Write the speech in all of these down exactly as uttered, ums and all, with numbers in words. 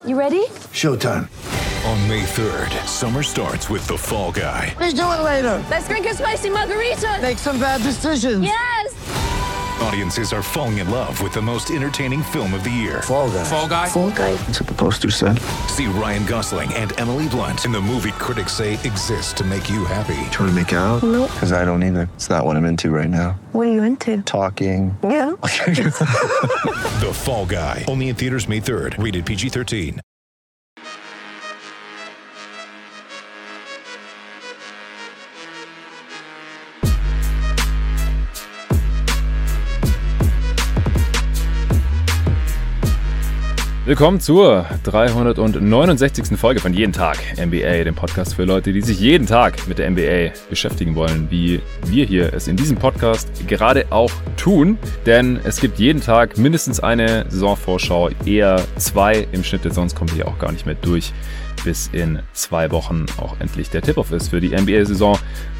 You ready? Showtime. On May third, summer starts with The Fall Guy. Let's do it later. Let's drink a spicy margarita. Make some bad decisions. Yes! Audiences are falling in love with the most entertaining film of the year. Fall Guy. Fall Guy? Fall Guy. That's what the poster said. See Ryan Gosling and Emily Blunt in the movie critics say exists to make you happy. Trying to make it out? Nope. Because I don't either. It's not what I'm into right now. What are you into? Talking. Yeah. The Fall Guy. Only in theaters May third. Rated P G thirteen. Willkommen zur dreihundertneunundsechzigsten Folge von Jeden Tag N B A, dem Podcast für Leute, die sich jeden Tag mit der N B A beschäftigen wollen, wie wir hier es in diesem Podcast gerade auch tun. Denn es gibt jeden Tag mindestens eine Saisonvorschau, eher zwei im Schnitt, sonst kommt ihr auch gar nicht mehr durch, bis in zwei Wochen auch endlich der Tip-Off ist für die N B A-Saison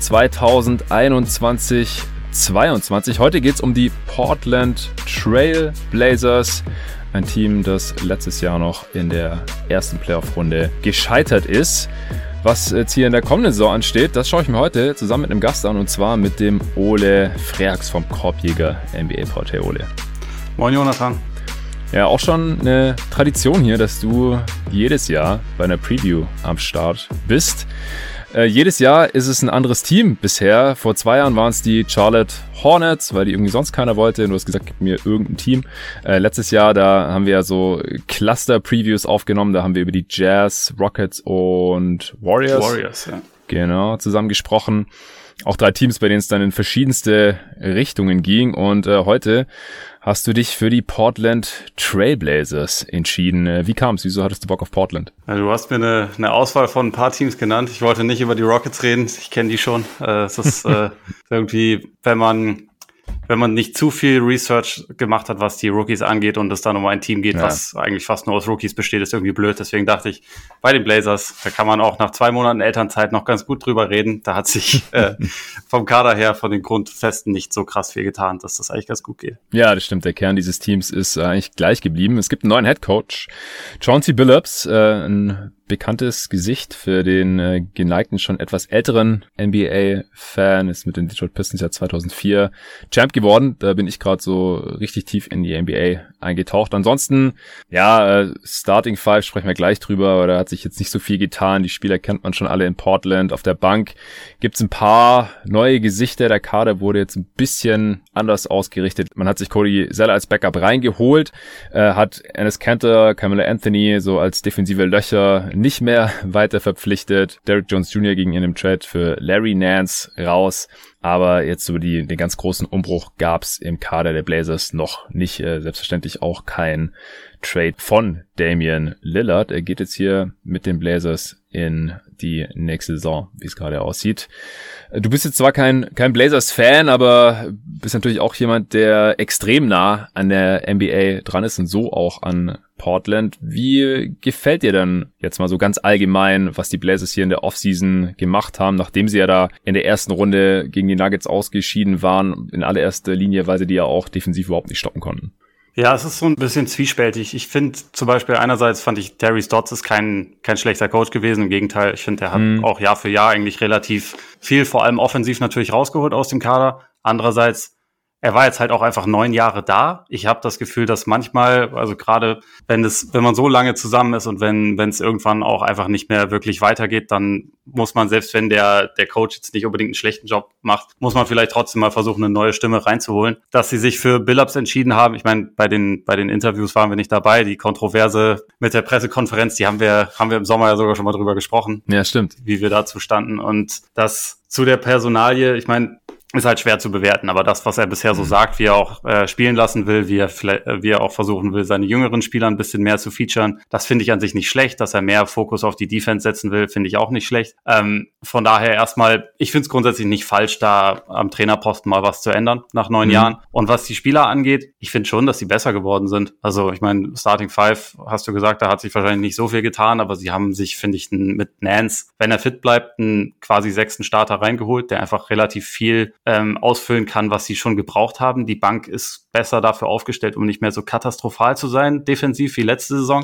zweitausendeinundzwanzig zweiundzwanzig. Heute geht es um die Portland Trail Blazers. Ein Team, das letztes Jahr noch in der ersten Playoff-Runde gescheitert ist. Was jetzt hier in der kommenden Saison ansteht, das schaue ich mir heute zusammen mit einem Gast an, und zwar mit dem Ole Freaks vom Korbjäger N B A-Pod. Hey Ole. Moin Jonathan. Ja, auch schon eine Tradition hier, dass du jedes Jahr bei einer Preview am Start bist. Äh, jedes Jahr ist es ein anderes Team bisher. Vor zwei Jahren waren es die Charlotte Hornets, weil die irgendwie sonst keiner wollte. Du hast gesagt, gib mir irgendein Team. Äh, letztes Jahr, da haben wir ja so Cluster-Previews aufgenommen. Da haben wir über die Jazz, Rockets und Warriors, Warriors ja. genau, zusammen gesprochen. Auch drei Teams, bei denen es dann in verschiedenste Richtungen ging. Und äh, heute hast du dich für die Portland Trail Blazers entschieden. Wie kam es? Wieso hattest du Bock auf Portland? Ja, du hast mir eine, eine Auswahl von ein paar Teams genannt. Ich wollte nicht über die Rockets reden. Ich kenne die schon. Äh, es ist äh, irgendwie, wenn man wenn man nicht zu viel Research gemacht hat, was die Rookies angeht, und es dann um ein Team geht, ja, was eigentlich fast nur aus Rookies besteht, ist irgendwie blöd. Deswegen dachte ich, bei den Blazers, da kann man auch nach zwei Monaten Elternzeit noch ganz gut drüber reden. Da hat sich äh, vom Kader her, von den Grundfesten nicht so krass viel getan, dass das eigentlich ganz gut geht. Ja, das stimmt. Der Kern dieses Teams ist eigentlich gleich geblieben. Es gibt einen neuen Headcoach, Chauncey Billups, äh, ein bekanntes Gesicht für den äh, geneigten, schon etwas älteren N B A-Fan, ist mit den Detroit Pistons ja zweitausendvier Champ geworden. Da bin ich gerade so richtig tief in die N B A eingetaucht. Ansonsten, ja, äh, Starting Five sprechen wir gleich drüber, aber da hat sich jetzt nicht so viel getan. Die Spieler kennt man schon alle in Portland. Auf der Bank gibt's ein paar neue Gesichter. Der Kader wurde jetzt ein bisschen anders ausgerichtet. Man hat sich Cody Zeller als Backup reingeholt, äh, hat Enes Kanter, Carmelo Anthony so als defensive Löcher nicht mehr weiter verpflichtet. Derrick Jones Junior ging in dem Trade für Larry Nance raus. Aber jetzt so die, den ganz großen Umbruch gab's im Kader der Blazers noch nicht. Äh, selbstverständlich auch kein Trade von Damian Lillard. Er geht jetzt hier mit den Blazers in die nächste Saison, wie es gerade aussieht. Du bist jetzt zwar kein kein Blazers-Fan, aber bist natürlich auch jemand, der extrem nah an der N B A dran ist und so auch an Portland. Wie gefällt dir dann jetzt mal so ganz allgemein, was die Blazers hier in der Offseason gemacht haben, nachdem sie ja da in der ersten Runde gegen die Nuggets ausgeschieden waren, in allererster Linie, weil sie die ja auch defensiv überhaupt nicht stoppen konnten? Ja, es ist so ein bisschen zwiespältig. Ich finde zum Beispiel, einerseits fand ich, Terry Stotts ist kein kein schlechter Coach gewesen. Im Gegenteil, ich finde, er hat mhm. auch Jahr für Jahr eigentlich relativ viel, vor allem offensiv natürlich rausgeholt aus dem Kader. Andererseits, er war jetzt halt auch einfach neun Jahre da. Ich habe das Gefühl, dass manchmal, also gerade wenn es, wenn man so lange zusammen ist und wenn wenn es irgendwann auch einfach nicht mehr wirklich weitergeht, dann muss man, selbst wenn der der Coach jetzt nicht unbedingt einen schlechten Job macht, muss man vielleicht trotzdem mal versuchen, eine neue Stimme reinzuholen. Dass sie sich für Billups entschieden haben, ich meine, bei den bei den Interviews waren wir nicht dabei. Die Kontroverse mit der Pressekonferenz, die haben wir haben wir im Sommer ja sogar schon mal drüber gesprochen. Ja, stimmt. Wie wir dazu standen. Und das zu der Personalie, ich meine, ist halt schwer zu bewerten, aber das, was er bisher so sagt, wie er auch äh, spielen lassen will, wie er, wie er auch versuchen will, seine jüngeren Spieler ein bisschen mehr zu featuren, das finde ich an sich nicht schlecht. Dass er mehr Fokus auf die Defense setzen will, finde ich auch nicht schlecht. Ähm, von daher erstmal, ich finde es grundsätzlich nicht falsch, da am Trainerposten mal was zu ändern nach neun mhm. Jahren. Und was die Spieler angeht, ich finde schon, dass sie besser geworden sind. Also ich meine, Starting Five, hast du gesagt, da hat sich wahrscheinlich nicht so viel getan, aber sie haben sich, finde ich, mit Nance, wenn er fit bleibt, einen quasi sechsten Starter reingeholt, der einfach relativ viel ähm, ausfüllen kann, was sie schon gebraucht haben. Die Bank ist besser dafür aufgestellt, um nicht mehr so katastrophal zu sein, defensiv wie letzte Saison.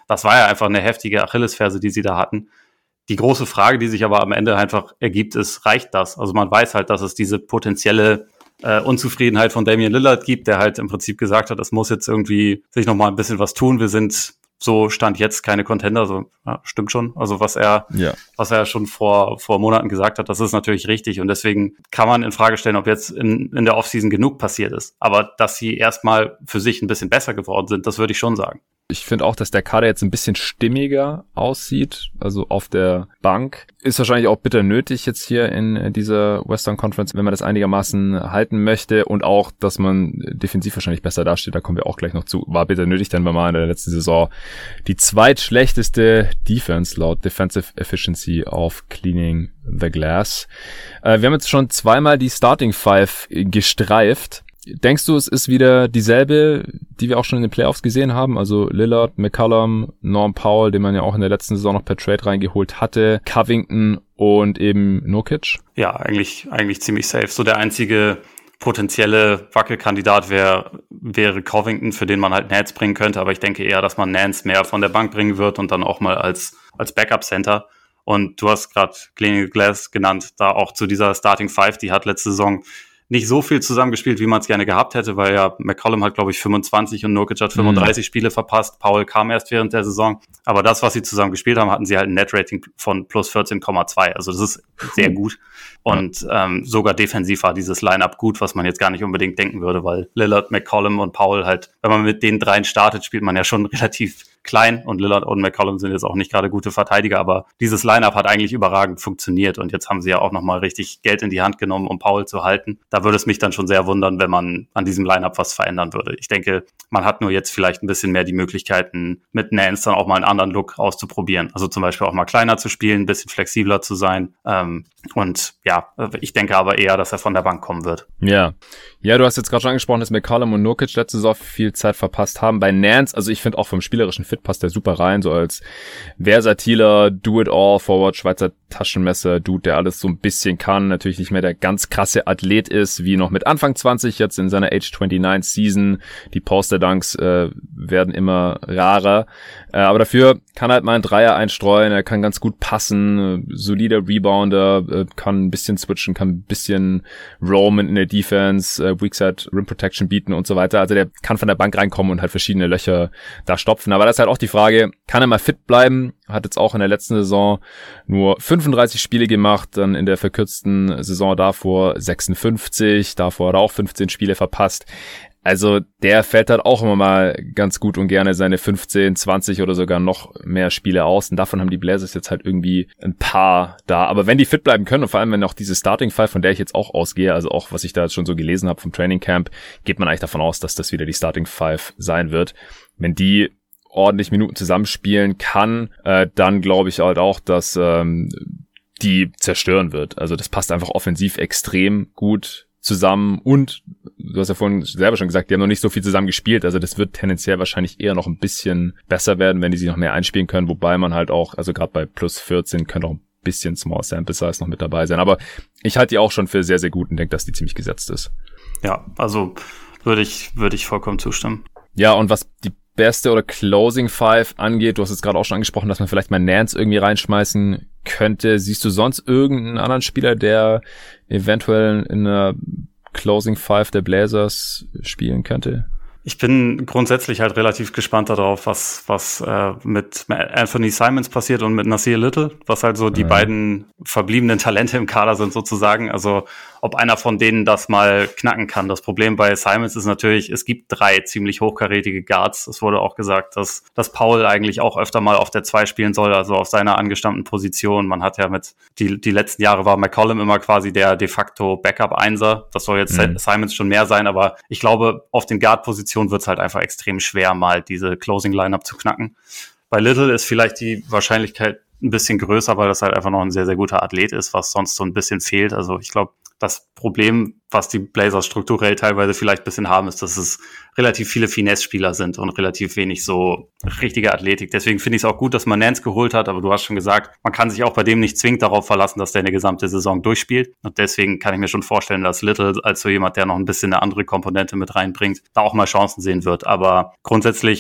Das war ja einfach eine heftige Achillesferse, die sie da hatten. Die große Frage, die sich aber am Ende einfach ergibt, ist, reicht das? Also man weiß halt, dass es diese potenzielle äh, Unzufriedenheit von Damian Lillard gibt, der halt im Prinzip gesagt hat, es muss jetzt irgendwie sich noch mal ein bisschen was tun. Wir sind so Stand jetzt keine Contender, so ja, stimmt schon. Also was er, ja. was er schon vor vor Monaten gesagt hat, das ist natürlich richtig und deswegen kann man in Frage stellen, ob jetzt in in der Offseason genug passiert ist. Aber dass sie erstmal für sich ein bisschen besser geworden sind, das würde ich schon sagen. Ich finde auch, dass der Kader jetzt ein bisschen stimmiger aussieht, also auf der Bank. Ist wahrscheinlich auch bitter nötig jetzt hier in dieser Western Conference, wenn man das einigermaßen halten möchte und auch, dass man defensiv wahrscheinlich besser dasteht, da kommen wir auch gleich noch zu. War bitter nötig, denn wir mal in der letzten Saison die zweitschlechteste Defense laut Defensive Efficiency auf Cleaning the Glass. Äh, wir haben jetzt schon zweimal die Starting Five gestreift. Denkst du, es ist wieder dieselbe, die wir auch schon in den Playoffs gesehen haben? Also Lillard, McCollum, Norm Powell, den man ja auch in der letzten Saison noch per Trade reingeholt hatte, Covington und eben Nurkic? Ja, eigentlich eigentlich ziemlich safe. So der einzige potenzielle Wackelkandidat wäre wäre Covington, für den man halt Nance bringen könnte. Aber ich denke eher, dass man Nance mehr von der Bank bringen wird und dann auch mal als als Backup-Center. Und du hast gerade Cleaning the Glass genannt, da auch zu dieser Starting Five, die hat letzte Saison nicht so viel zusammengespielt, wie man es gerne gehabt hätte, weil ja McCollum hat, glaube ich, fünfundzwanzig und Nurkic hat fünfunddreißig mhm. Spiele verpasst. Powell kam erst während der Saison. Aber das, was sie zusammen gespielt haben, hatten sie halt ein Net-Rating von plus vierzehn Komma zwei. Also das ist sehr gut. Und ja. ähm, sogar defensiv war dieses Line-Up gut, was man jetzt gar nicht unbedingt denken würde, weil Lillard, McCollum und Powell halt, wenn man mit den dreien startet, spielt man ja schon relativ klein und Lillard und McCollum sind jetzt auch nicht gerade gute Verteidiger, aber dieses Line-Up hat eigentlich überragend funktioniert und jetzt haben sie ja auch nochmal richtig Geld in die Hand genommen, um Powell zu halten. Da würde es mich dann schon sehr wundern, wenn man an diesem Line-Up was verändern würde. Ich denke, man hat nur jetzt vielleicht ein bisschen mehr die Möglichkeiten, mit Nance dann auch mal einen anderen Look auszuprobieren. Also zum Beispiel auch mal kleiner zu spielen, ein bisschen flexibler zu sein. Ähm, und ja, ich denke aber eher, dass er von der Bank kommen wird. Ja, ja, du hast jetzt gerade schon angesprochen, dass McCollum und Nurkic letzte Saison viel Zeit verpasst haben. Bei Nance, also ich finde auch vom spielerischen Fit passt der super rein, so als versatiler Do-it-all, Forward, Schweizer Taschenmesser, Dude, der alles so ein bisschen kann, natürlich nicht mehr der ganz krasse Athlet ist, wie noch mit Anfang zwanzig, jetzt in seiner Age neunundzwanzig Season. Die Poster-Dunks äh, werden immer rarer, äh, aber dafür kann halt mal ein Dreier einstreuen, er kann ganz gut passen, äh, solider Rebounder, äh, kann ein bisschen switchen, kann ein bisschen roamen in der Defense, äh, Weakside Rim Protection bieten und so weiter, also der kann von der Bank reinkommen und halt verschiedene Löcher da stopfen, aber das ist halt auch die Frage, kann er mal fit bleiben? Hat jetzt auch in der letzten Saison nur fünfunddreißig Spiele gemacht, dann in der verkürzten Saison davor sechsundfünfzig, davor hat er auch fünfzehn Spiele verpasst. Also der fällt halt auch immer mal ganz gut und gerne seine fünfzehn, zwanzig oder sogar noch mehr Spiele aus. Und davon haben die Blazers jetzt halt irgendwie ein paar da. Aber wenn die fit bleiben können und vor allem wenn auch diese Starting Five, von der ich jetzt auch ausgehe, also auch was ich da jetzt schon so gelesen habe vom Training Camp, geht man eigentlich davon aus, dass das wieder die Starting Five sein wird. Wenn die ordentlich Minuten zusammenspielen kann, äh, dann glaube ich halt auch, dass ähm, die zerstören wird. Also das passt einfach offensiv extrem gut zusammen und du hast ja vorhin selber schon gesagt, die haben noch nicht so viel zusammen gespielt, also das wird tendenziell wahrscheinlich eher noch ein bisschen besser werden, wenn die sich noch mehr einspielen können, wobei man halt auch, also gerade bei plus vierzehn könnte auch ein bisschen Small Sample Size noch mit dabei sein, aber ich halte die auch schon für sehr, sehr gut und denke, dass die ziemlich gesetzt ist. Ja, also würde ich, würde ich vollkommen zustimmen. Ja, und was die beste oder Closing Five angeht, du hast jetzt gerade auch schon angesprochen, dass man vielleicht mal Nance irgendwie reinschmeißen könnte. Siehst du sonst irgendeinen anderen Spieler, der eventuell in einer Closing Five der Blazers spielen könnte? Ich bin grundsätzlich halt relativ gespannt darauf, was was äh, mit Anthony Simons passiert und mit Nasir Little, was halt so die ja. beiden verbliebenen Talente im Kader sind sozusagen. Also ob einer von denen das mal knacken kann. Das Problem bei Simons ist natürlich, es gibt drei ziemlich hochkarätige Guards. Es wurde auch gesagt, dass dass Powell eigentlich auch öfter mal auf der zwei spielen soll, also auf seiner angestammten Position. Man hat ja mit die die letzten Jahre war McCollum immer quasi der de facto Backup-Einser. Das soll jetzt mhm. Simons schon mehr sein, aber ich glaube, auf den Guard-Positionen wird es halt einfach extrem schwer, mal diese Closing-Lineup zu knacken. Bei Little ist vielleicht die Wahrscheinlichkeit ein bisschen größer, weil das halt einfach noch ein sehr, sehr guter Athlet ist, was sonst so ein bisschen fehlt. Also ich glaube, das Problem, was die Blazers strukturell teilweise vielleicht ein bisschen haben, ist, dass es relativ viele Finesse-Spieler sind und relativ wenig so richtige Athletik. Deswegen finde ich es auch gut, dass man Nance geholt hat, aber du hast schon gesagt, man kann sich auch bei dem nicht zwingend darauf verlassen, dass der eine gesamte Saison durchspielt. Und deswegen kann ich mir schon vorstellen, dass Little als so jemand, der noch ein bisschen eine andere Komponente mit reinbringt, da auch mal Chancen sehen wird. Aber grundsätzlich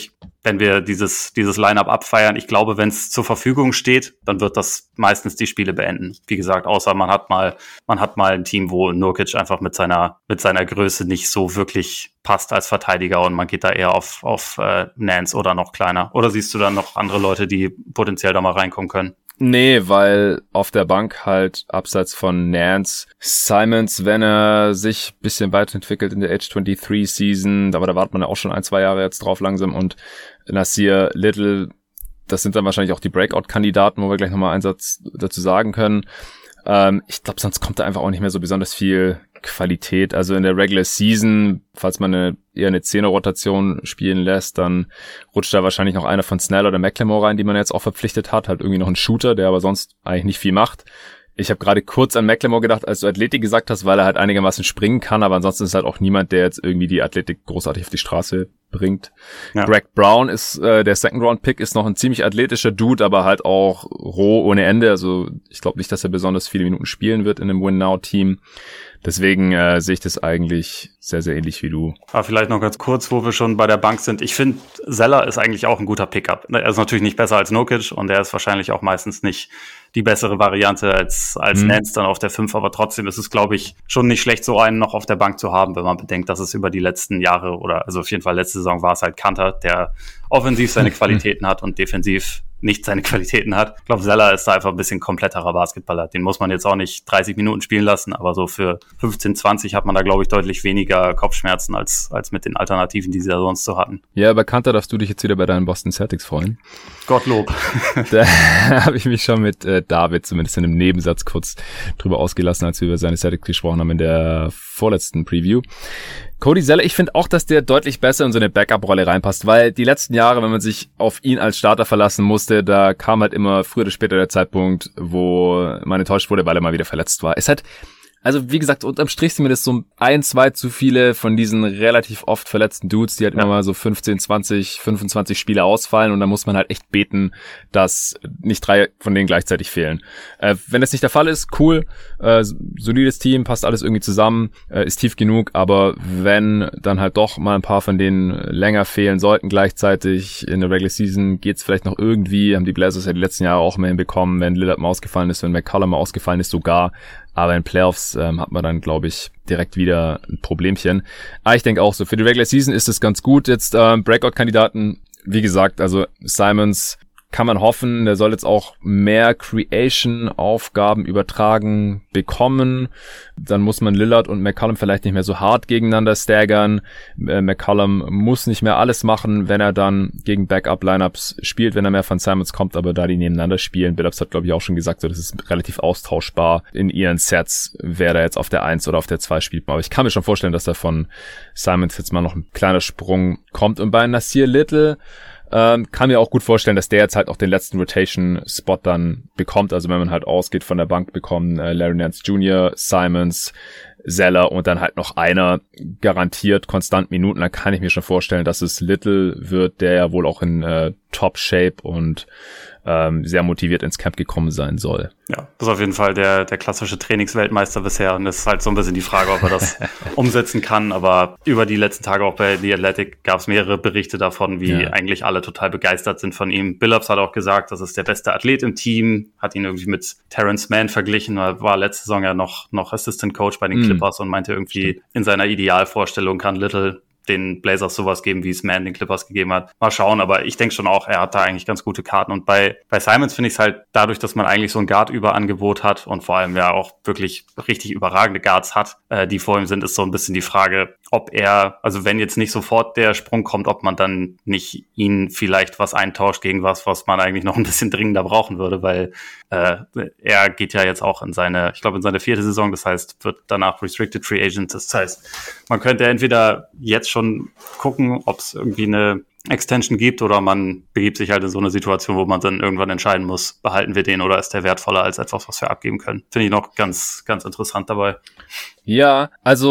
wenn wir dieses dieses Line-Up abfeiern. Ich glaube, wenn es zur Verfügung steht, dann wird das meistens die Spiele beenden. Wie gesagt, außer man hat mal man hat mal ein Team, wo Nurkic einfach mit seiner mit seiner Größe nicht so wirklich passt als Verteidiger und man geht da eher auf auf äh, Nance oder noch kleiner. Oder siehst du dann noch andere Leute, die potenziell da mal reinkommen können? Nee, weil auf der Bank halt abseits von Nance, Simons, wenn er sich ein bisschen weiterentwickelt in der Age dreiundzwanzig Season, aber da wartet man ja auch schon ein, zwei Jahre jetzt drauf langsam, und Nasir Little, das sind dann wahrscheinlich auch die Breakout-Kandidaten, wo wir gleich nochmal einen Satz dazu sagen können. Ähm, ich glaube, sonst kommt da einfach auch nicht mehr so besonders viel Qualität. Also in der Regular Season, falls man eine, eher eine Zehner-Rotation spielen lässt, dann rutscht da wahrscheinlich noch einer von Snell oder McLemore rein, die man jetzt auch verpflichtet hat. Halt irgendwie noch ein Shooter, der aber sonst eigentlich nicht viel macht. Ich habe gerade kurz an McLemore gedacht, als du Athletik gesagt hast, weil er halt einigermaßen springen kann, aber ansonsten ist halt auch niemand, der jetzt irgendwie die Athletik großartig auf die Straße bringt. Ja. Greg Brown ist, äh, der Second-Round-Pick, ist noch ein ziemlich athletischer Dude, aber halt auch roh ohne Ende. Also ich glaube nicht, dass er besonders viele Minuten spielen wird in einem Win-Now-Team. Deswegen äh, sehe ich das eigentlich sehr, sehr ähnlich wie du. Aber vielleicht noch ganz kurz, wo wir schon bei der Bank sind. Ich finde, Zeller ist eigentlich auch ein guter Pickup. Er ist natürlich nicht besser als Nurkic und er ist wahrscheinlich auch meistens nicht die bessere Variante als als mhm. Nance dann auf der fünf. Aber trotzdem ist es, glaube ich, schon nicht schlecht, so einen noch auf der Bank zu haben, wenn man bedenkt, dass es über die letzten Jahre oder also auf jeden Fall letzte Saison war es halt Kanter, der offensiv seine Qualitäten hat und defensiv nicht seine Qualitäten hat. Ich glaube, Zeller ist da einfach ein bisschen kompletterer Basketballer. Den muss man jetzt auch nicht dreißig Minuten spielen lassen, aber so für fünfzehn, zwanzig hat man da, glaube ich, deutlich weniger Kopfschmerzen als als mit den Alternativen, die sie da sonst so hatten. Ja, aber Kanter darfst du dich jetzt wieder bei deinen Boston Celtics freuen. Gottlob. Da habe ich mich schon mit äh, David zumindest in einem Nebensatz kurz drüber ausgelassen, als wir über seine Celtics gesprochen haben in der vorletzten Preview. Cody Zeller, ich finde auch, dass der deutlich besser in so eine Backup-Rolle reinpasst, weil die letzten Jahre, wenn man sich auf ihn als Starter verlassen musste, da kam halt immer früher oder später der Zeitpunkt, wo man enttäuscht wurde, weil er mal wieder verletzt war. Es hat, also wie gesagt, unterm Strich sind mir das so ein, zwei zu viele von diesen relativ oft verletzten Dudes, die halt ja. immer mal so fünfzehn, zwanzig, fünfundzwanzig Spiele ausfallen, und da muss man halt echt beten, dass nicht drei von denen gleichzeitig fehlen. Äh, wenn das nicht der Fall ist, cool, äh, solides Team, passt alles irgendwie zusammen, äh, ist tief genug, aber wenn dann halt doch mal ein paar von denen länger fehlen sollten gleichzeitig in der Regular Season, geht's vielleicht noch irgendwie, haben die Blazers ja die letzten Jahre auch mehr hinbekommen, wenn Lillard mal ausgefallen ist, wenn McCollum mal ausgefallen ist sogar. Aber in Playoffs ähm, hat man dann, glaube ich, direkt wieder ein Problemchen. Aber ich denke auch so, für die Regular Season ist es ganz gut. Jetzt ähm, Breakout-Kandidaten, wie gesagt, also Simons kann man hoffen, der soll jetzt auch mehr Creation-Aufgaben übertragen bekommen. Dann muss man Lillard und McCollum vielleicht nicht mehr so hart gegeneinander staggern. Äh, McCollum muss nicht mehr alles machen, wenn er dann gegen Backup-Lineups spielt, wenn er mehr von Simons kommt, aber da die nebeneinander spielen. Billups hat, glaube ich, auch schon gesagt, so, das ist relativ austauschbar in ihren Sets, wer da jetzt auf der eins oder auf der zwei spielt. Aber ich kann mir schon vorstellen, dass da von Simons jetzt mal noch ein kleiner Sprung kommt. Und bei Nasir Little Ähm, kann mir auch gut vorstellen, dass der jetzt halt auch den letzten Rotation-Spot dann bekommt. Also wenn man halt ausgeht von der Bank, bekommen äh, Larry Nance Junior, Simons, Zeller und dann halt noch einer garantiert konstant Minuten. Dann kann ich mir schon vorstellen, dass es Little wird, der ja wohl auch in äh, Top-Shape und ähm, sehr motiviert ins Camp gekommen sein soll. Ja, das ist auf jeden Fall der der klassische Trainingsweltmeister bisher, und es ist halt so ein bisschen die Frage, ob er das umsetzen kann, aber über die letzten Tage auch bei The Athletic gab es mehrere Berichte davon, wie ja. eigentlich alle total begeistert sind von ihm. Billups hat auch gesagt, das ist der beste Athlet im Team, hat ihn irgendwie mit Terrence Mann verglichen, er war letzte Saison ja noch noch Assistant Coach bei den mm. Clippers und meinte irgendwie, in seiner Idealvorstellung kann Little den Blazers sowas geben, wie es Mann den Clippers gegeben hat. Mal schauen, aber ich denke schon auch, er hat da eigentlich ganz gute Karten. Und bei bei Simons finde ich es halt dadurch, dass man eigentlich so ein Guard-Überangebot hat und vor allem ja auch wirklich richtig überragende Guards hat, äh, die vor ihm sind, ist so ein bisschen die Frage, ob er, also wenn jetzt nicht sofort der Sprung kommt, ob man dann nicht ihn vielleicht was eintauscht gegen was, was man eigentlich noch ein bisschen dringender brauchen würde, weil äh, er geht ja jetzt auch in seine, ich glaube in seine vierte Saison, das heißt, wird danach Restricted Free Agent, das heißt, man könnte entweder jetzt schon gucken, ob es irgendwie eine Extension gibt oder man begibt sich halt in so eine Situation, wo man dann irgendwann entscheiden muss, behalten wir den oder ist der wertvoller als etwas, was wir abgeben können. Finde ich noch ganz, ganz interessant dabei. Ja, also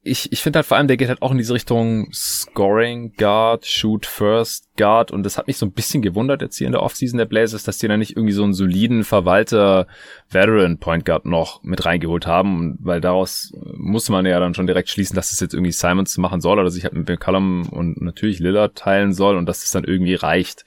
ich, ich finde halt vor allem, der geht halt auch in diese Richtung Scoring Guard, Shoot First Guard und das hat mich so ein bisschen gewundert jetzt hier in der Offseason der Blazers, dass die da nicht irgendwie so einen soliden Verwalter Veteran Point Guard noch mit reingeholt haben, weil daraus musste man ja dann schon direkt schließen, dass es jetzt irgendwie Simons machen soll oder sich halt mit McCollum und natürlich Lillard teilen soll und dass es dann irgendwie reicht.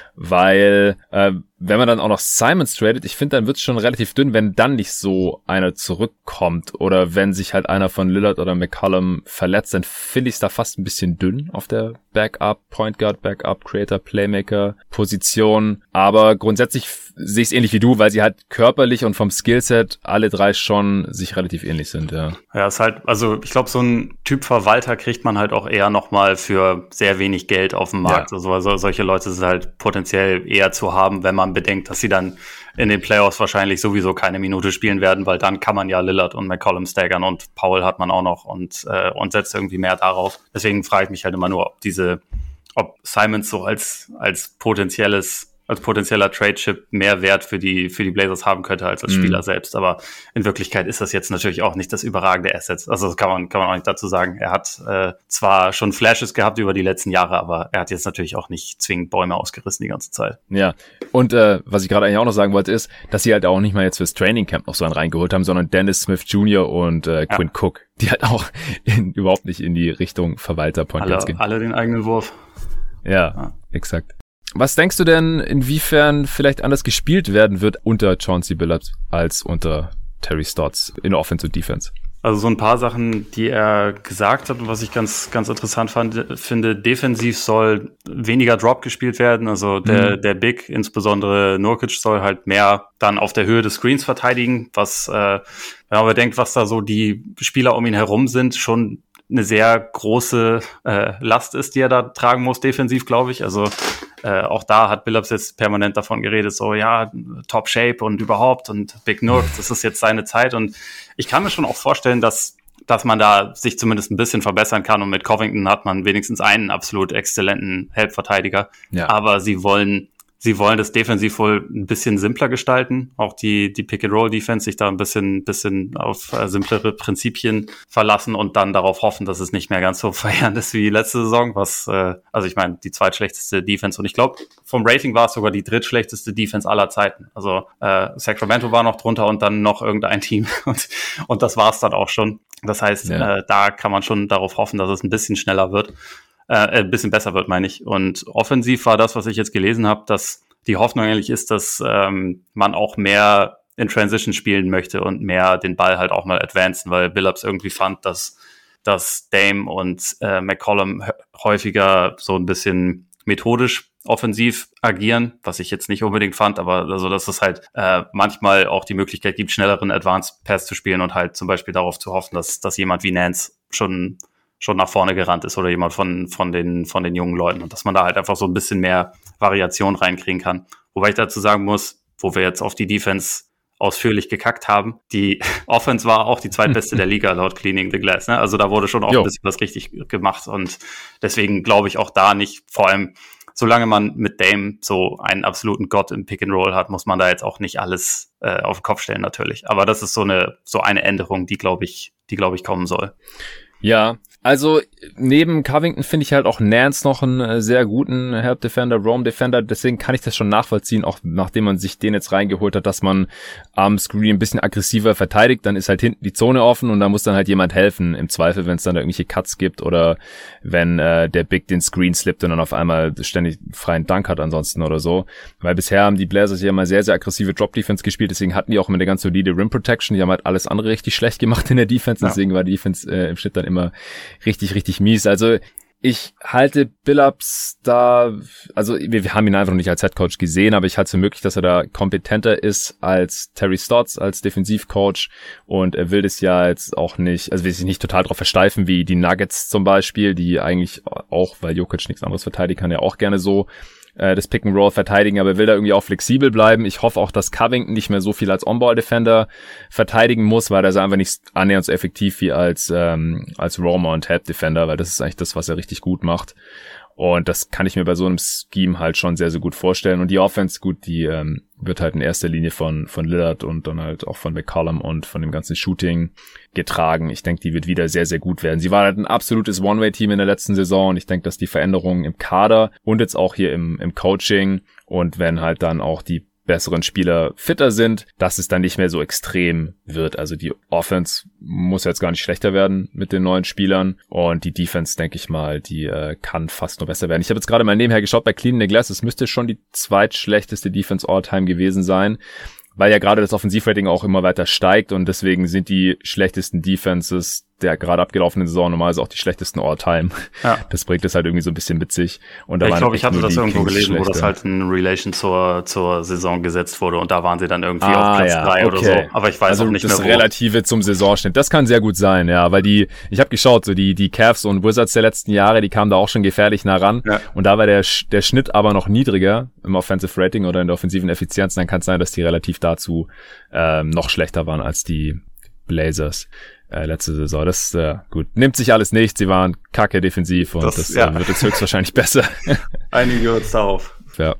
Weil, äh, wenn man dann auch noch Simons tradet, ich finde, dann wird's schon relativ dünn, wenn dann nicht so einer zurückkommt oder wenn sich halt einer von Lillard oder McCollum verletzt, dann finde ich es da fast ein bisschen dünn auf der Backup, Point Guard, Backup, Creator, Playmaker Position. Aber grundsätzlich sehe ich es ähnlich wie du, weil sie halt körperlich und vom Skillset alle drei schon sich relativ ähnlich sind, ja. Ja, ist halt, also ich glaube, so ein Typ Verwalter kriegt man halt auch eher nochmal für sehr wenig Geld auf dem Markt. Ja. Also, also solche Leute sind halt potenziell eher zu haben, wenn man bedenkt, dass sie dann in den Playoffs wahrscheinlich sowieso keine Minute spielen werden, weil dann kann man ja Lillard und McCollum staggern und Powell hat man auch noch und äh, und setzt irgendwie mehr darauf. Deswegen frage ich mich halt immer nur, ob diese, ob Simons so als als potenzielles als potenzieller Trade-Chip mehr Wert für die für die Blazers haben könnte als als Spieler mhm. selbst. Aber in Wirklichkeit ist das jetzt natürlich auch nicht das überragende Asset. Also das kann man kann man auch nicht dazu sagen. Er hat äh, zwar schon Flashes gehabt über die letzten Jahre, aber er hat jetzt natürlich auch nicht zwingend Bäume ausgerissen die ganze Zeit. Ja, und äh, was ich gerade eigentlich auch noch sagen wollte, ist, dass sie halt auch nicht mal jetzt fürs Training Camp noch so einen reingeholt haben, sondern Dennis Smith Junior und äh, Quinn ja. Cook, die halt auch in, überhaupt nicht in die Richtung Verwalter-Point alle, gehen. Alle den eigenen Wurf. Ja, ja, exakt. Was denkst du denn, inwiefern vielleicht anders gespielt werden wird unter Chauncey Billups als unter Terry Stotts in Offense und Defense? Also so ein paar Sachen, die er gesagt hat und was ich ganz ganz interessant fand, finde, defensiv soll weniger Drop gespielt werden. Also der mhm. der Big, insbesondere Nurkic, soll halt mehr dann auf der Höhe des Screens verteidigen, was, äh, wenn man bedenkt, was da so die Spieler um ihn herum sind, schon eine sehr große äh, Last ist, die er da tragen muss, defensiv, glaube ich. Also äh, auch da hat Billups jetzt permanent davon geredet, so ja, Top Shape und überhaupt und Big Nurk, das ist jetzt seine Zeit. Und ich kann mir schon auch vorstellen, dass dass man da sich zumindest ein bisschen verbessern kann. Und mit Covington hat man wenigstens einen absolut exzellenten Help-Verteidiger. Ja. Aber sie wollen Sie wollen das defensiv wohl ein bisschen simpler gestalten, auch die die Pick-and-Roll-Defense sich da ein bisschen bisschen auf äh, simplere Prinzipien verlassen und dann darauf hoffen, dass es nicht mehr ganz so verheerend ist wie letzte Saison, was, äh, also ich meine, die zweitschlechteste Defense und ich glaube, vom Rating war es sogar die drittschlechteste Defense aller Zeiten. Also äh, Sacramento war noch drunter und dann noch irgendein Team und, und das war es dann auch schon. Das heißt, ja. äh, da kann man schon darauf hoffen, dass es ein bisschen schneller wird. Äh, ein bisschen besser wird, meine ich. Und offensiv war das, was ich jetzt gelesen habe, dass die Hoffnung eigentlich ist, dass ähm, man auch mehr in Transition spielen möchte und mehr den Ball halt auch mal advancen, weil Billups irgendwie fand, dass, dass Dame und äh, McCollum häufiger so ein bisschen methodisch offensiv agieren, was ich jetzt nicht unbedingt fand, aber also dass es halt äh, manchmal auch die Möglichkeit gibt, schnelleren Advanced Pass zu spielen und halt zum Beispiel darauf zu hoffen, dass, dass jemand wie Nance schon schon nach vorne gerannt ist oder jemand von von den von den jungen Leuten und dass man da halt einfach so ein bisschen mehr Variation reinkriegen kann. Wobei ich dazu sagen muss, wo wir jetzt auf die Defense ausführlich gekackt haben, die Offense war auch die zweitbeste der Liga laut Cleaning the Glass. Ne? Also da wurde schon auch jo. ein bisschen was richtig gemacht und deswegen glaube ich auch da nicht, vor allem solange man mit Dame so einen absoluten Gott im Pick and Roll hat, muss man da jetzt auch nicht alles äh, auf den Kopf stellen natürlich. Aber das ist so eine so eine Änderung, die glaube ich, die glaube ich kommen soll. Ja, also neben Covington finde ich halt auch Nance noch einen äh, sehr guten Help Defender, Roam Defender, deswegen kann ich das schon nachvollziehen, auch nachdem man sich den jetzt reingeholt hat, dass man am Screen ein bisschen aggressiver verteidigt, dann ist halt hinten die Zone offen und da muss dann halt jemand helfen, im Zweifel, wenn es dann da irgendwelche Cuts gibt oder wenn äh, der Big den Screen slippt und dann auf einmal ständig freien Dunk hat ansonsten oder so, weil bisher haben die Blazers ja mal sehr, sehr aggressive Drop-Defense gespielt, deswegen hatten die auch immer eine ganz solide Rim Protection, die haben halt alles andere richtig schlecht gemacht in der Defense, ja. Deswegen war die Defense äh, im Schnitt dann immer richtig, richtig mies. Also ich halte Billups da, also wir, wir haben ihn einfach noch nicht als Headcoach gesehen, aber ich halte es für möglich, dass er da kompetenter ist als Terry Stotts, als Defensivcoach und er will das ja jetzt auch nicht, also will sich nicht total drauf versteifen wie die Nuggets zum Beispiel, die eigentlich auch, weil Jokic nichts anderes verteidigen kann, ja auch gerne so das Pick and Roll verteidigen, aber will da irgendwie auch flexibel bleiben. Ich hoffe auch, dass Covington nicht mehr so viel als On-Ball-Defender verteidigen muss, weil er ist einfach nicht annähernd so effektiv wie als ähm, als Roamer und Help-Defender, weil das ist eigentlich das, was er richtig gut macht. Und das kann ich mir bei so einem Scheme halt schon sehr, sehr gut vorstellen. Und die Offense, gut, die ähm, wird halt in erster Linie von von Lillard und dann halt auch von McCollum und von dem ganzen Shooting getragen. Ich denke, die wird wieder sehr, sehr gut werden. Sie war halt ein absolutes One-Way-Team in der letzten Saison und ich denke, dass die Veränderungen im Kader und jetzt auch hier im im Coaching und wenn halt dann auch die besseren Spieler fitter sind, dass es dann nicht mehr so extrem wird. Also die Offense muss jetzt gar nicht schlechter werden mit den neuen Spielern und die Defense, denke ich mal, die äh, kann fast nur besser werden. Ich habe jetzt gerade mal nebenher geschaut bei Cleaning the Glass, es müsste schon die zweitschlechteste Defense all-time gewesen sein, weil ja gerade das Offensivrating auch immer weiter steigt und deswegen sind die schlechtesten Defenses der gerade abgelaufenen Saison normalerweise auch die schlechtesten All-Time. Ja. Das bringt es halt irgendwie so ein bisschen mit sich. Und da ja, ich waren glaube, ich hatte das irgendwo Kings gelesen, schlechter. wo das halt in Relation zur zur Saison gesetzt wurde und da waren sie dann irgendwie ah, auf Platz ja, drei okay. oder so. Aber ich weiß also auch nicht das mehr wo. Relative zum Saisonschnitt. Das kann sehr gut sein, ja, weil die, ich habe geschaut, so die die Cavs und Wizards der letzten Jahre, die kamen da auch schon gefährlich nah ran. Ja. Und da war der der Schnitt aber noch niedriger im Offensive Rating oder in der offensiven Effizienz. Dann kann es sein, dass die relativ dazu ähm, noch schlechter waren als die Blazers. Äh, letzte Saison, das äh, gut, nimmt sich alles nicht, sie waren kacke defensiv und das, das ja. äh, wird jetzt höchstwahrscheinlich besser. Einige wird's darauf. Ja.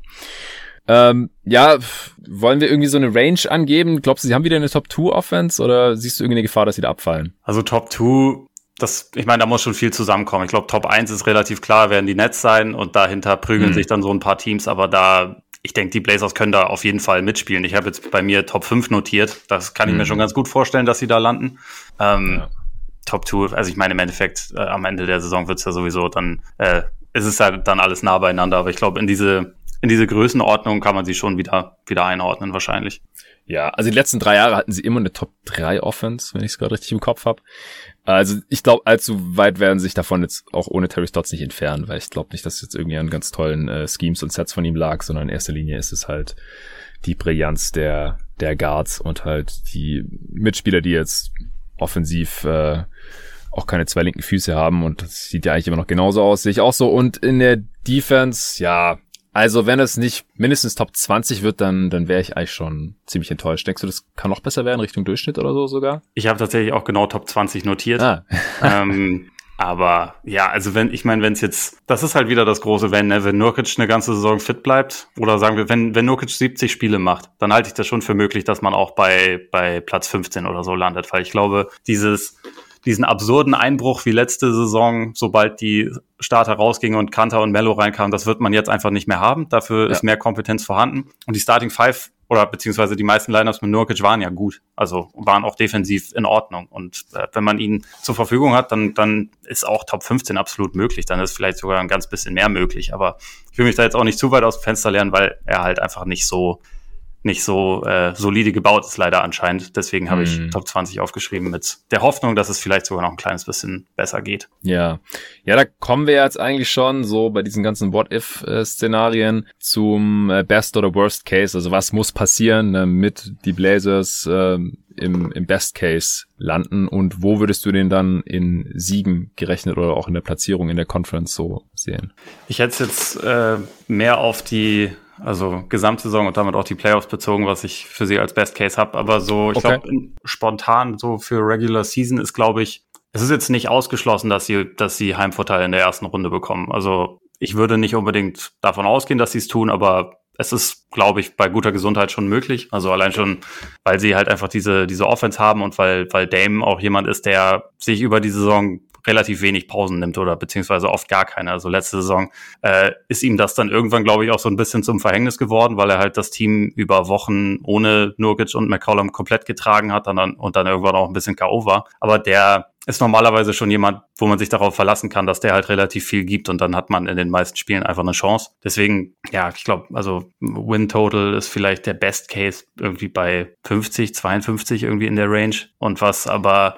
Ähm, ja, wollen wir irgendwie so eine Range angeben? Glaubst du, sie haben wieder eine Top zwei Offense oder siehst du irgendwie eine Gefahr, dass sie da abfallen? Also Top zwei, das, ich meine, da muss schon viel zusammenkommen. Ich glaube, Top eins ist relativ klar, werden die Nets sein und dahinter prügeln hm. sich dann so ein paar Teams, aber da ich denke, die Blazers können da auf jeden Fall mitspielen. Ich habe jetzt bei mir Top fünf notiert. Das kann ich mhm. mir schon ganz gut vorstellen, dass sie da landen. Ähm, ja. Top zwei, also ich meine im Endeffekt, äh, am Ende der Saison wird's ja sowieso dann, äh, ist es ja dann alles nah beieinander. Aber ich glaube, in diese in diese Größenordnung kann man sie schon wieder wieder einordnen wahrscheinlich. Ja, also die letzten drei Jahre hatten sie immer eine Top drei Offense, wenn ich es gerade richtig im Kopf habe. Also ich glaube, allzu weit werden sie sich davon jetzt auch ohne Terry Stotts nicht entfernen, weil ich glaube nicht, dass es jetzt irgendwie an ganz tollen äh, Schemes und Sets von ihm lag, sondern in erster Linie ist es halt die Brillanz der der Guards und halt die Mitspieler, die jetzt offensiv äh, auch keine zwei linken Füße haben und das sieht ja eigentlich immer noch genauso aus, sehe ich auch so. Und in der Defense, ja, also wenn es nicht mindestens Top zwanzig wird, dann dann wäre ich eigentlich schon ziemlich enttäuscht. Denkst du, das kann noch besser werden, Richtung Durchschnitt oder so sogar? Ich habe tatsächlich auch genau Top zwanzig notiert. Ah. ähm, aber ja, also wenn, ich meine, wenn es jetzt, das ist halt wieder das große Wenn, ne? Wenn Nurkic eine ganze Saison fit bleibt, oder sagen wir, wenn wenn Nurkic siebzig Spiele macht, dann halte ich das schon für möglich, dass man auch bei bei Platz fünfzehn oder so landet, weil ich glaube, dieses diesen absurden Einbruch wie letzte Saison, sobald die Starter rausgingen und Kanter und Melo reinkamen, das wird man jetzt einfach nicht mehr haben. Dafür ja. ist mehr Kompetenz vorhanden. Und die Starting Five oder beziehungsweise die meisten Lineups mit Nurkic waren ja gut. Also waren auch defensiv in Ordnung. Und äh, wenn man ihn zur Verfügung hat, dann dann ist auch Top fünfzehn absolut möglich. Dann ist vielleicht sogar ein ganz bisschen mehr möglich. Aber ich will mich da jetzt auch nicht zu weit aus dem Fenster lernen, weil er halt einfach nicht so nicht so äh, solide gebaut ist leider anscheinend. Deswegen habe ich mm. Top zwanzig aufgeschrieben mit der Hoffnung, dass es vielleicht sogar noch ein kleines bisschen besser geht. Ja, ja, da kommen wir jetzt eigentlich schon so bei diesen ganzen What-If-Szenarien zum äh, Best oder Worst Case. Also was muss passieren, damit die Blazers äh, im, im Best Case landen und wo würdest du den dann in Siegen gerechnet oder auch in der Platzierung in der Conference so sehen? Ich hätte es jetzt äh, mehr auf die also Gesamtsaison und damit auch die Playoffs bezogen, was ich für sie als Best Case habe. Aber so, ich okay. glaube, spontan so für Regular Season ist, glaube ich, es ist jetzt nicht ausgeschlossen, dass sie, dass sie Heimvorteile in der ersten Runde bekommen. Also ich würde nicht unbedingt davon ausgehen, dass sie es tun, aber es ist, glaube ich, bei guter Gesundheit schon möglich. Also allein schon, weil sie halt einfach diese diese Offense haben und weil weil Dame auch jemand ist, der sich über die Saison relativ wenig Pausen nimmt oder beziehungsweise oft gar keine. Also letzte Saison äh, ist ihm das dann irgendwann, glaube ich, auch so ein bisschen zum Verhängnis geworden, weil er halt das Team über Wochen ohne Nurkic und McCollum komplett getragen hat und dann, und dann irgendwann auch ein bisschen K O war. Aber der ist normalerweise schon jemand, wo man sich darauf verlassen kann, dass der halt relativ viel gibt und dann hat man in den meisten Spielen einfach eine Chance. Deswegen, ja, ich glaube, also Win Total ist vielleicht der Best Case irgendwie bei fünfzig, zweiundfünfzig irgendwie in der Range. Und was aber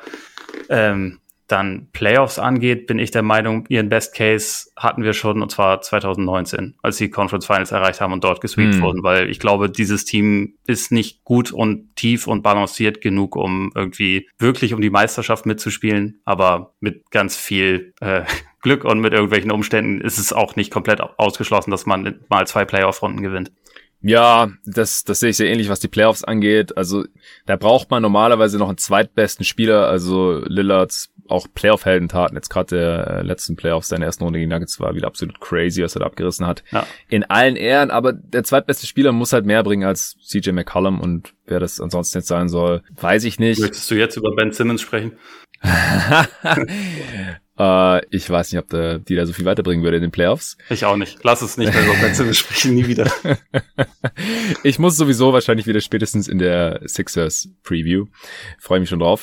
ähm, dann Playoffs angeht, bin ich der Meinung, ihren Best Case hatten wir schon, und zwar zwanzig neunzehn, als sie Conference Finals erreicht haben und dort gesweept hm. wurden, weil ich glaube, dieses Team ist nicht gut und tief und balanciert genug, um irgendwie wirklich um die Meisterschaft mitzuspielen, aber mit ganz viel äh, Glück und mit irgendwelchen Umständen ist es auch nicht komplett ausgeschlossen, dass man mal zwei Playoff-Runden gewinnt. Ja, das, das sehe ich sehr ähnlich, was die Playoffs angeht. Also da braucht man normalerweise noch einen zweitbesten Spieler. Also Lillards auch Playoff-Heldentaten, jetzt gerade der äh, letzten Playoffs, seine ersten Runde gegen Nuggets war wieder absolut crazy, was er da abgerissen hat. Ja. In allen Ehren, aber der zweitbeste Spieler muss halt mehr bringen als C J McCollum, und wer das ansonsten jetzt sein soll, weiß ich nicht. Möchtest du jetzt über Ben Simmons sprechen? Uh, ich weiß nicht, ob der, die da so viel weiterbringen würde in den Playoffs. Ich auch nicht. Lass es nicht mehr so Ben Simmons sprechen, nie wieder. Ich muss sowieso wahrscheinlich wieder spätestens in der Sixers Preview. Freue mich schon drauf.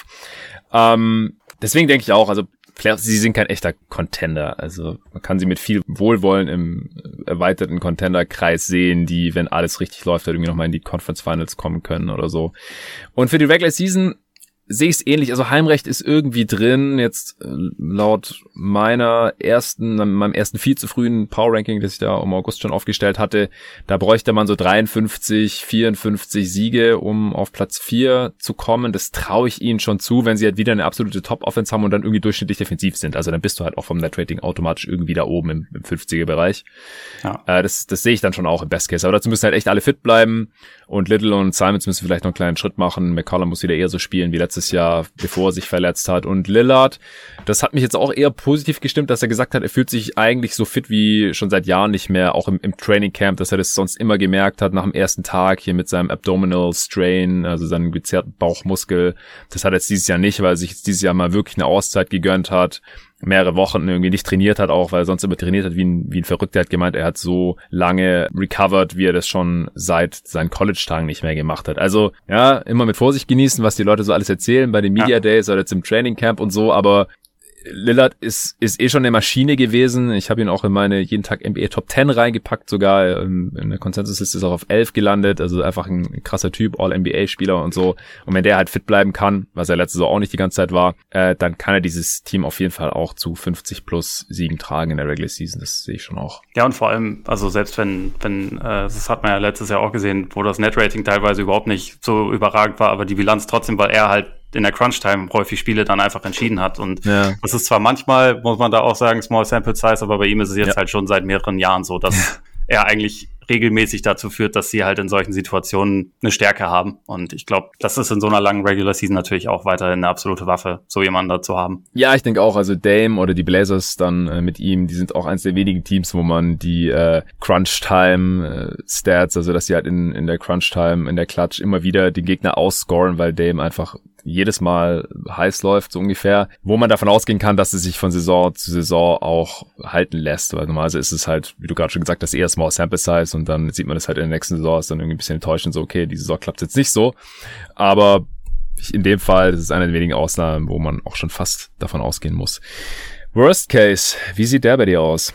Um, deswegen denke ich auch, also Playoffs, sie sind kein echter Contender. Also man kann sie mit viel Wohlwollen im erweiterten Contender-Kreis sehen, die, wenn alles richtig läuft, halt irgendwie nochmal in die Conference Finals kommen können oder so. Und für die Regular Season sehe ich es ähnlich. Also Heimrecht ist irgendwie drin. Jetzt äh, laut meiner ersten, meinem ersten viel zu frühen Power-Ranking, das ich da im August schon aufgestellt hatte, da bräuchte man so dreiundfünfzig, vierundfünfzig Siege, um auf Platz vier zu kommen. Das traue ich ihnen schon zu, wenn sie halt wieder eine absolute Top-Offense haben und dann irgendwie durchschnittlich defensiv sind. Also dann bist du halt auch vom Net-Rating automatisch irgendwie da oben im, im fünfziger-Bereich. Ja. Äh, das, das sehe ich dann schon auch im Best Case. Aber dazu müssen halt echt alle fit bleiben. Und Little und Simons müssen vielleicht noch einen kleinen Schritt machen. McCollum muss wieder eher so spielen wie letztes Jahr, bevor er sich verletzt hat. Und Lillard, das hat mich jetzt auch eher positiv gestimmt, dass er gesagt hat, er fühlt sich eigentlich so fit wie schon seit Jahren nicht mehr, auch im, im Training Camp, dass er das sonst immer gemerkt hat nach dem ersten Tag hier mit seinem Abdominal Strain, also seinem gezerrten Bauchmuskel. Das hat er jetzt dieses Jahr nicht, weil er sich jetzt dieses Jahr mal wirklich eine Auszeit gegönnt hat, mehrere Wochen irgendwie nicht trainiert hat, auch weil er sonst immer trainiert hat wie ein, wie ein Verrückter. Er hat gemeint, er hat so lange recovered, wie er das schon seit seinen College-Tagen nicht mehr gemacht hat. Also ja, immer mit Vorsicht genießen, was die Leute so alles erzählen bei den Media ja. Days oder jetzt im Training Camp und so, aber Lillard ist ist eh schon eine Maschine gewesen. Ich habe ihn auch in meine jeden Tag N B A Top zehn reingepackt, sogar in der Consensus-Liste ist auch auf elf gelandet. Also einfach ein krasser Typ, All-N B A-Spieler und so. Und wenn der halt fit bleiben kann, was er letzte Saison auch nicht die ganze Zeit war, äh, dann kann er dieses Team auf jeden Fall auch zu fünfzig plus Siegen tragen in der Regular Season. Das sehe ich schon auch. Ja, und vor allem, also selbst wenn, wenn äh, das hat man ja letztes Jahr auch gesehen, wo das Net-Rating teilweise überhaupt nicht so überragend war, aber die Bilanz trotzdem, weil er halt in der Crunch-Time häufig Spiele dann einfach entschieden hat. Und ja. das ist zwar manchmal, muss man da auch sagen, Small Sample Size, aber bei ihm ist es jetzt ja. halt schon seit mehreren Jahren so, dass er eigentlich regelmäßig dazu führt, dass sie halt in solchen Situationen eine Stärke haben. Und ich glaube, das ist in so einer langen Regular Season natürlich auch weiterhin eine absolute Waffe, so jemanden da zu haben. Ja, ich denke auch, also Dame oder die Blazers dann äh, mit ihm, die sind auch eines der wenigen Teams, wo man die äh, Crunch-Time-Stats, äh, also dass sie halt in, in der Crunch-Time, in der Clutch immer wieder den Gegner ausscoren, weil Dame einfach jedes Mal heiß läuft, so ungefähr, wo man davon ausgehen kann, dass es sich von Saison zu Saison auch halten lässt, weil normalerweise ist es halt, wie du gerade schon gesagt hast, eher Small Sample Size und dann sieht man das halt in der nächsten Saison, ist dann irgendwie ein bisschen enttäuschend, so okay, die Saison klappt jetzt nicht so, aber in dem Fall, das ist eine der wenigen Ausnahmen, wo man auch schon fast davon ausgehen muss. Worst Case, wie sieht der bei dir aus?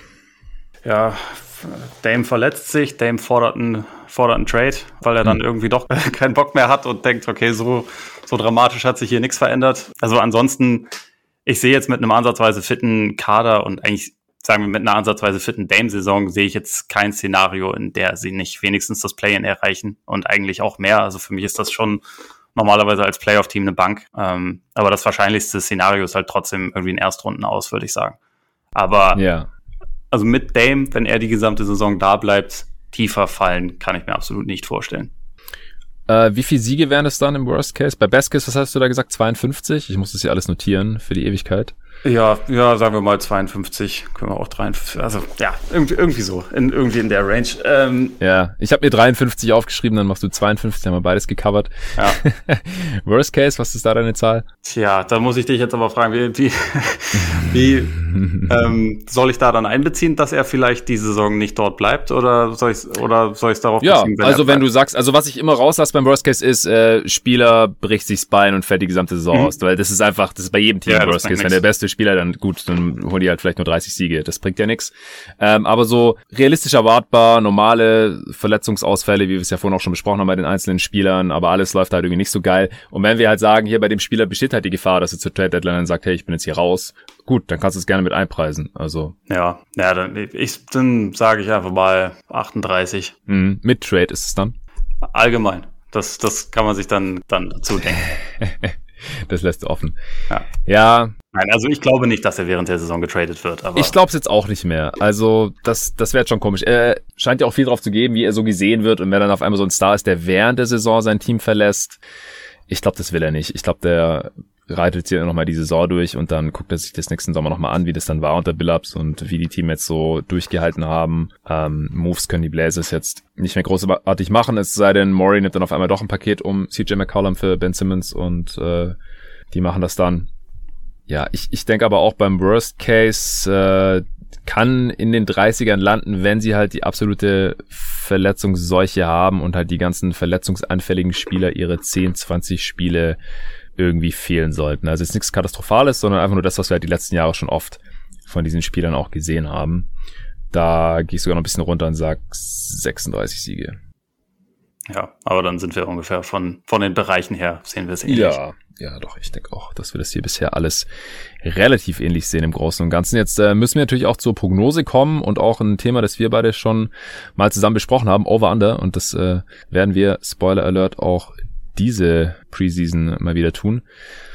Ja, Dame verletzt sich, Dame fordert einen, fordert einen Trade, weil er dann hm. irgendwie doch keinen Bock mehr hat und denkt, okay, so, so dramatisch hat sich hier nichts verändert. Also ansonsten, ich sehe jetzt mit einem ansatzweise fitten Kader und eigentlich, sagen wir, mit einer ansatzweise fitten Dame-Saison sehe ich jetzt kein Szenario, in der sie nicht wenigstens das Play-In erreichen und eigentlich auch mehr. Also für mich ist das schon normalerweise als Playoff-Team eine Bank. Ähm, aber das wahrscheinlichste Szenario ist halt trotzdem irgendwie ein Erstrunden aus, würde ich sagen. Aber ja. Also mit Dame, wenn er die gesamte Saison da bleibt, tiefer fallen, kann ich mir absolut nicht vorstellen. Äh, wie viele Siege wären es dann im Worst Case? Bei Best Case, was hast du da gesagt? zweiundfünfzig? Ich muss das hier alles notieren für die Ewigkeit. Ja, ja, sagen wir mal zweiundfünfzig, können wir auch dreiundfünfzig, also ja, irgendwie, irgendwie so, in, irgendwie in der Range. Ähm, ja, ich habe mir dreiundfünfzig aufgeschrieben, dann machst du zweiundfünfzig, haben wir beides gecovert. Ja. Worst Case, was ist da deine Zahl? Tja, da muss ich dich jetzt aber fragen, wie, wie, wie ähm, soll ich da dann einbeziehen, dass er vielleicht die Saison nicht dort bleibt, oder soll ich oder soll ich darauf ja, beziehen, wenn also er wenn du sagst, also was ich immer rauslasse beim Worst Case ist, äh, Spieler bricht sich das Bein und fällt die gesamte Saison mhm. aus, weil das ist einfach, das ist bei jedem Team ja, Worst Case, wenn der beste Spieler, dann gut, dann holen die halt vielleicht nur dreißig Siege, das bringt ja nichts. Ähm, aber so realistisch erwartbar, normale Verletzungsausfälle, wie wir es ja vorhin auch schon besprochen haben bei den einzelnen Spielern, aber alles läuft halt irgendwie nicht so geil. Und wenn wir halt sagen, hier bei dem Spieler besteht halt die Gefahr, dass er zur Trade Deadline dann sagt, hey, ich bin jetzt hier raus, gut, dann kannst du es gerne mit einpreisen. Also ja, ja, dann, ich, dann sage ich einfach mal achtunddreißig. Mhm. Mit Trade ist es dann? Allgemein. Das, das kann man sich dann, dann dazu denken. Das lässt du offen. Ja. Ja, Nein, also ich glaube nicht, dass er während der Saison getradet wird. Aber ich glaube es jetzt auch nicht mehr. Also das, das wäre jetzt schon komisch. Er scheint ja auch viel drauf zu geben, wie er so gesehen wird. Und wenn dann auf einmal so ein Star ist, der während der Saison sein Team verlässt, ich glaube, das will er nicht. Ich glaube, der reitet hier nochmal die Saison durch und dann guckt er sich das nächsten Sommer nochmal an, wie das dann war unter Billups und wie die Team jetzt so durchgehalten haben. Ähm, Moves können die Blazers jetzt nicht mehr großartig machen, es sei denn, Morey nimmt dann auf einmal doch ein Paket um C J McCollum für Ben Simmons und äh, die machen das dann. Ja, ich, ich denke aber auch beim Worst Case äh, kann in den dreißigern landen, wenn sie halt die absolute Verletzungsseuche haben und halt die ganzen verletzungsanfälligen Spieler ihre zehn, zwanzig Spiele irgendwie fehlen sollten. Also es ist nichts Katastrophales, sondern einfach nur das, was wir halt die letzten Jahre schon oft von diesen Spielern auch gesehen haben. Da gehe ich sogar noch ein bisschen runter und sag sechsunddreißig Siege. Ja, aber dann sind wir ungefähr von von den Bereichen her, sehen wir es ähnlich. Ja, ja, doch, ich denke auch, dass wir das hier bisher alles relativ ähnlich sehen im Großen und Ganzen. Jetzt äh, müssen wir natürlich auch zur Prognose kommen und auch ein Thema, das wir beide schon mal zusammen besprochen haben, Over-Under, und das äh, werden wir, Spoiler Alert, auch diese Preseason mal wieder tun.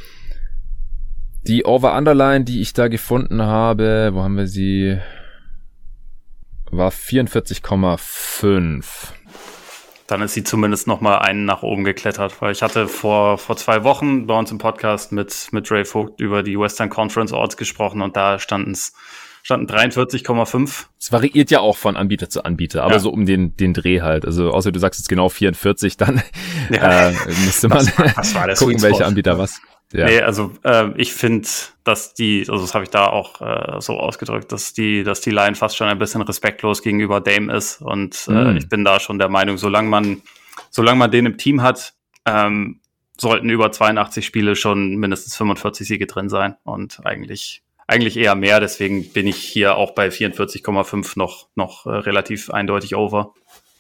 Die Over-Under-Line, die ich da gefunden habe, wo haben wir sie, war vierundvierzig Komma fünf. Dann ist sie zumindest noch mal einen nach oben geklettert, weil ich hatte vor vor zwei Wochen bei uns im Podcast mit mit Ray Vogt über die Western Conference Odds gesprochen und da standen es standen dreiundvierzig Komma fünf. Es variiert ja auch von Anbieter zu Anbieter, aber ja, so um den den Dreh halt. Also außer du sagst jetzt genau vierundvierzig, dann ja, äh, müsste man das war, das war gucken, welcher Anbieter was. Ja. Nee, also äh, ich finde, dass die, also das habe ich da auch äh, so ausgedrückt, dass die, dass die Line fast schon ein bisschen respektlos gegenüber Dame ist. Und äh, mm. ich bin da schon der Meinung, solange man, solange man den im Team hat, ähm, sollten über zweiundachtzig Spiele schon mindestens fünfundvierzig Siege drin sein. Und eigentlich, eigentlich eher mehr. Deswegen bin ich hier auch bei vierundvierzig Komma fünf noch, noch äh, relativ eindeutig over.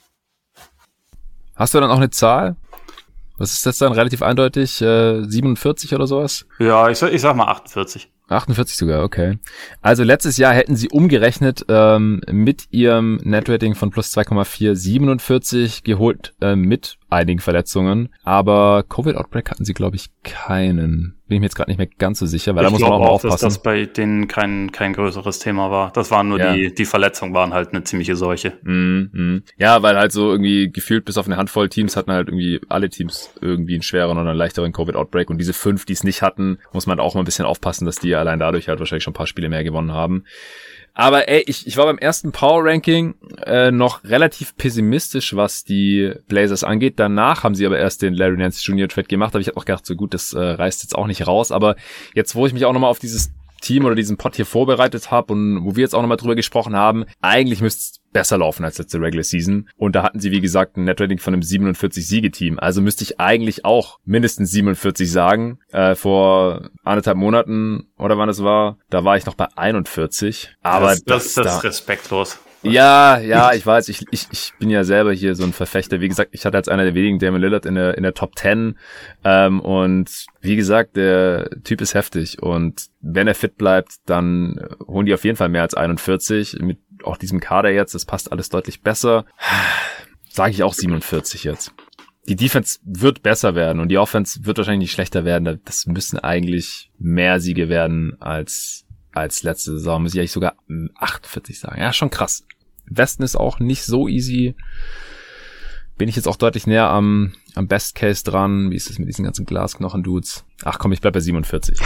Hast du dann auch eine Zahl? Was ist das dann? Relativ eindeutig? Äh, siebenundvierzig oder sowas? Ja, ich, ich sag mal achtundvierzig. achtundvierzig sogar, okay. Also letztes Jahr hätten sie umgerechnet ähm, mit ihrem Netrating von plus zwei Komma vier siebenundvierzig geholt äh, mit einigen Verletzungen. Aber Covid-Outbreak hatten sie, glaube ich, keinen. Bin ich mir jetzt gerade nicht mehr ganz so sicher, weil ich da muss man auch mal aufpassen. Ich glaube auch, dass das bei denen kein kein größeres Thema war. Das waren nur ja. die die Verletzungen waren halt eine ziemliche Seuche. Mm, mm. Ja, weil halt so irgendwie gefühlt bis auf eine Handvoll Teams hatten halt irgendwie alle Teams irgendwie einen schwereren oder einen leichteren Covid-Outbreak. Und diese fünf, die es nicht hatten, muss man auch mal ein bisschen aufpassen, dass die allein dadurch halt wahrscheinlich schon ein paar Spiele mehr gewonnen haben. Aber ey, ich, ich war beim ersten Power-Ranking äh, noch relativ pessimistisch, was die Blazers angeht. Danach haben sie aber erst den Larry Nance Junior Trade gemacht. Aber ich habe auch gedacht, so gut, das äh, reißt jetzt auch nicht raus. Aber jetzt, wo ich mich auch nochmal auf dieses Team oder diesen Pod hier vorbereitet habe und wo wir jetzt auch nochmal drüber gesprochen haben, eigentlich müsste es besser laufen als letzte Regular Season. Und da hatten sie, wie gesagt, ein Netrating von einem siebenundvierzig-Siege-Team. Also müsste ich eigentlich auch mindestens siebenundvierzig sagen. Äh, vor anderthalb Monaten oder wann es war, da war ich noch bei einundvierzig. Aber das, das, das, das da, ist respektlos. Ja, ja, ich weiß, ich, ich, ich bin ja selber hier so ein Verfechter. Wie gesagt, ich hatte als einer der wenigen Damian Lillard in der, in der Top Ten. Ähm, und wie gesagt, der Typ ist heftig. Und wenn er fit bleibt, dann holen die auf jeden Fall mehr als einundvierzig. Mit auch diesem Kader jetzt, das passt alles deutlich besser. Sage ich auch siebenundvierzig jetzt. Die Defense wird besser werden und die Offense wird wahrscheinlich nicht schlechter werden. Das müssen eigentlich mehr Siege werden als als letzte Saison. Muss ich eigentlich sogar achtundvierzig sagen. Ja, schon krass. Westen ist auch nicht so easy. Bin ich jetzt auch deutlich näher am am Best Case dran. Wie ist es mit diesen ganzen Glasknochen-Dudes? Ach komm, ich bleib bei siebenundvierzig.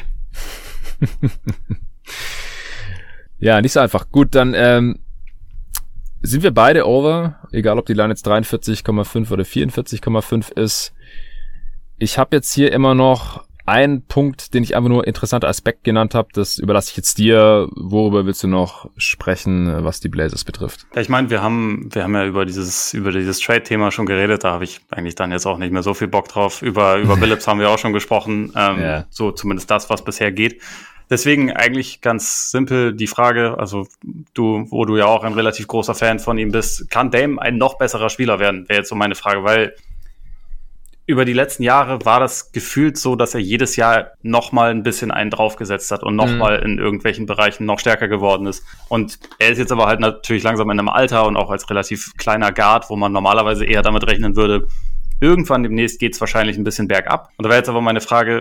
Ja, nicht so einfach. Gut, dann ähm, sind wir beide over. Egal, ob die Line jetzt dreiundvierzig Komma fünf oder vierundvierzig Komma fünf ist. Ich habe jetzt hier immer noch einen Punkt, den ich einfach nur interessanter Aspekt genannt habe. Das überlasse ich jetzt dir. Worüber willst du noch sprechen, was die Blazers betrifft? Ja, ich meine, wir haben wir haben ja über dieses über dieses Trade-Thema schon geredet. Da habe ich eigentlich dann jetzt auch nicht mehr so viel Bock drauf. Über über Billups haben wir auch schon gesprochen. Ähm, ja. So zumindest das, was bisher geht. Deswegen eigentlich ganz simpel die Frage, also du, wo du ja auch ein relativ großer Fan von ihm bist, kann Dame ein noch besserer Spieler werden? Wäre jetzt so meine Frage, weil über die letzten Jahre war das gefühlt so, dass er jedes Jahr noch mal ein bisschen einen draufgesetzt hat und noch mhm. mal in irgendwelchen Bereichen noch stärker geworden ist. Und er ist jetzt aber halt natürlich langsam in einem Alter und auch als relativ kleiner Guard, wo man normalerweise eher damit rechnen würde, irgendwann demnächst geht's wahrscheinlich ein bisschen bergab. Und da wäre jetzt aber meine Frage,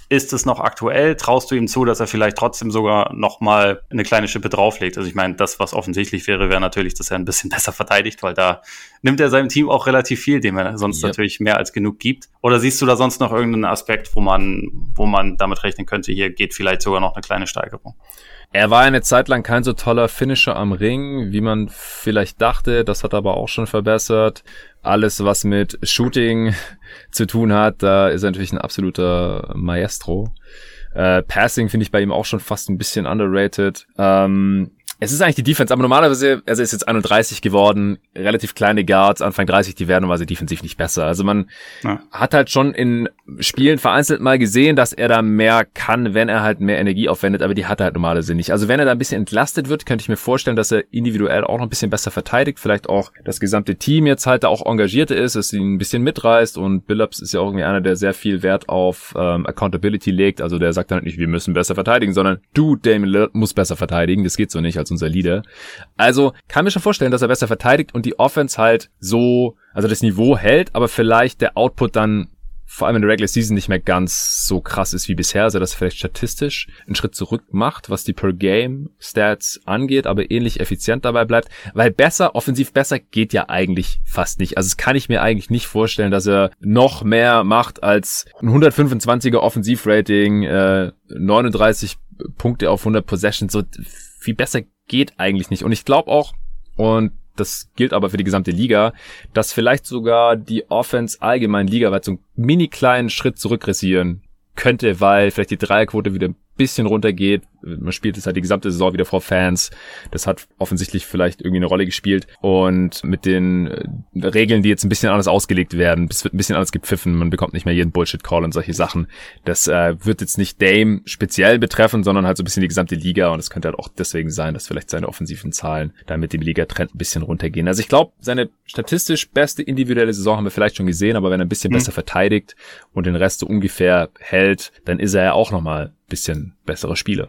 ist es noch aktuell? Traust du ihm zu, dass er vielleicht trotzdem sogar noch mal eine kleine Schippe drauflegt? Also ich meine, das, was offensichtlich wäre, wäre natürlich, dass er ein bisschen besser verteidigt, weil da nimmt er seinem Team auch relativ viel, dem er sonst yep. natürlich mehr als genug gibt. Oder siehst du da sonst noch irgendeinen Aspekt, wo man, wo man damit rechnen könnte, hier geht vielleicht sogar noch eine kleine Steigerung? Er war eine Zeit lang kein so toller Finisher am Ring, wie man vielleicht dachte. Das hat er aber auch schon verbessert. Alles, was mit Shooting zu tun hat, da ist er natürlich ein absoluter Maestro. Äh, Passing finde ich bei ihm auch schon fast ein bisschen underrated. Ähm, es ist eigentlich die Defense, aber normalerweise, also er ist jetzt einunddreißig geworden, relativ kleine Guards, Anfang dreißig, die werden normalerweise defensiv nicht besser. Also man ja. hat halt schon in Spielen vereinzelt mal gesehen, dass er da mehr kann, wenn er halt mehr Energie aufwendet, aber die hat er halt normalerweise nicht. Also wenn er da ein bisschen entlastet wird, könnte ich mir vorstellen, dass er individuell auch noch ein bisschen besser verteidigt, vielleicht auch das gesamte Team jetzt halt da auch engagierter ist, dass ihn ein bisschen mitreißt, und Billups ist ja auch irgendwie einer, der sehr viel Wert auf ähm, Accountability legt, also der sagt dann nicht, wir müssen besser verteidigen, sondern du, Damian Lillard, musst besser verteidigen, das geht so nicht als unser Leader. Also kann mir schon vorstellen, dass er besser verteidigt und die Offense halt so, also das Niveau hält, aber vielleicht der Output dann vor allem in der Regular Season nicht mehr ganz so krass ist wie bisher, also dass er vielleicht statistisch einen Schritt zurück macht, was die Per-Game-Stats angeht, aber ähnlich effizient dabei bleibt, weil besser, offensiv besser geht ja eigentlich fast nicht. Also es kann ich mir eigentlich nicht vorstellen, dass er noch mehr macht als ein hundertfünfundzwanziger Offensivrating, äh, neununddreißig Punkte auf hundert Possessions, so viel besser geht eigentlich nicht. Und ich glaube auch, und das gilt aber für die gesamte Liga, dass vielleicht sogar die Offense allgemein ligaweit so einen mini kleinen Schritt zurückressieren könnte, weil vielleicht die Dreierquote wieder ein bisschen runtergeht. Man spielt jetzt halt die gesamte Saison wieder vor Fans. Das hat offensichtlich vielleicht irgendwie eine Rolle gespielt. Und mit den Regeln, die jetzt ein bisschen anders ausgelegt werden, es wird ein bisschen anders gepfiffen, man bekommt nicht mehr jeden Bullshit-Call und solche Sachen. Das äh, wird jetzt nicht Dame speziell betreffen, sondern halt so ein bisschen die gesamte Liga. Und es könnte halt auch deswegen sein, dass vielleicht seine offensiven Zahlen da mit dem Liga-Trend ein bisschen runtergehen. Also ich glaube, seine statistisch beste individuelle Saison haben wir vielleicht schon gesehen, aber wenn er ein bisschen mhm. besser verteidigt und den Rest so ungefähr hält, dann ist er ja auch nochmal bisschen bessere Spieler.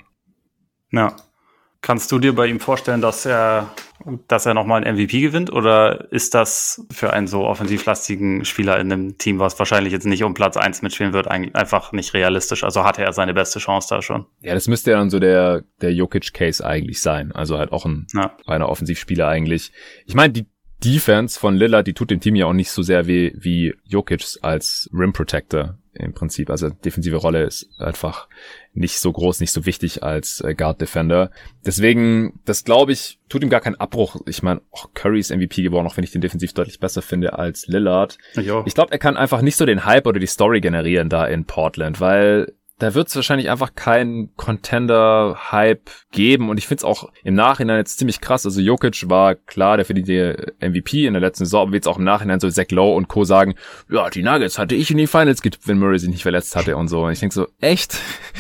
Ja. Kannst du dir bei ihm vorstellen, dass er, dass er nochmal einen M V P gewinnt? Oder ist das für einen so offensivlastigen Spieler in einem Team, was wahrscheinlich jetzt nicht um Platz eins mitspielen wird, eigentlich einfach nicht realistisch? Also hatte er seine beste Chance da schon? Ja, das müsste ja dann so der, der Jokic-Case eigentlich sein. Also halt auch ein ja. reiner Offensivspieler eigentlich. Ich meine, die Defense von Lillard, die tut dem Team ja auch nicht so sehr weh wie Jokic als Rim Protector im Prinzip. Also defensive Rolle ist einfach nicht so groß, nicht so wichtig als äh, Guard Defender. Deswegen, das glaube ich, tut ihm gar keinen Abbruch. Ich meine, oh, Curry ist M V P geworden, auch wenn ich den defensiv deutlich besser finde als Lillard. Jo. Ich glaube, er kann einfach nicht so den Hype oder die Story generieren da in Portland, weil da wird es wahrscheinlich einfach keinen Contender-Hype geben. Und ich finde es auch im Nachhinein jetzt ziemlich krass. Also Jokic war klar, der verdient die M V P in der letzten Saison, aber jetzt auch im Nachhinein so Zach Lowe und Co. sagen, ja, die Nuggets hatte ich in die Finals getippt, wenn Murray sich nicht verletzt hatte und so. Und ich denke so, echt?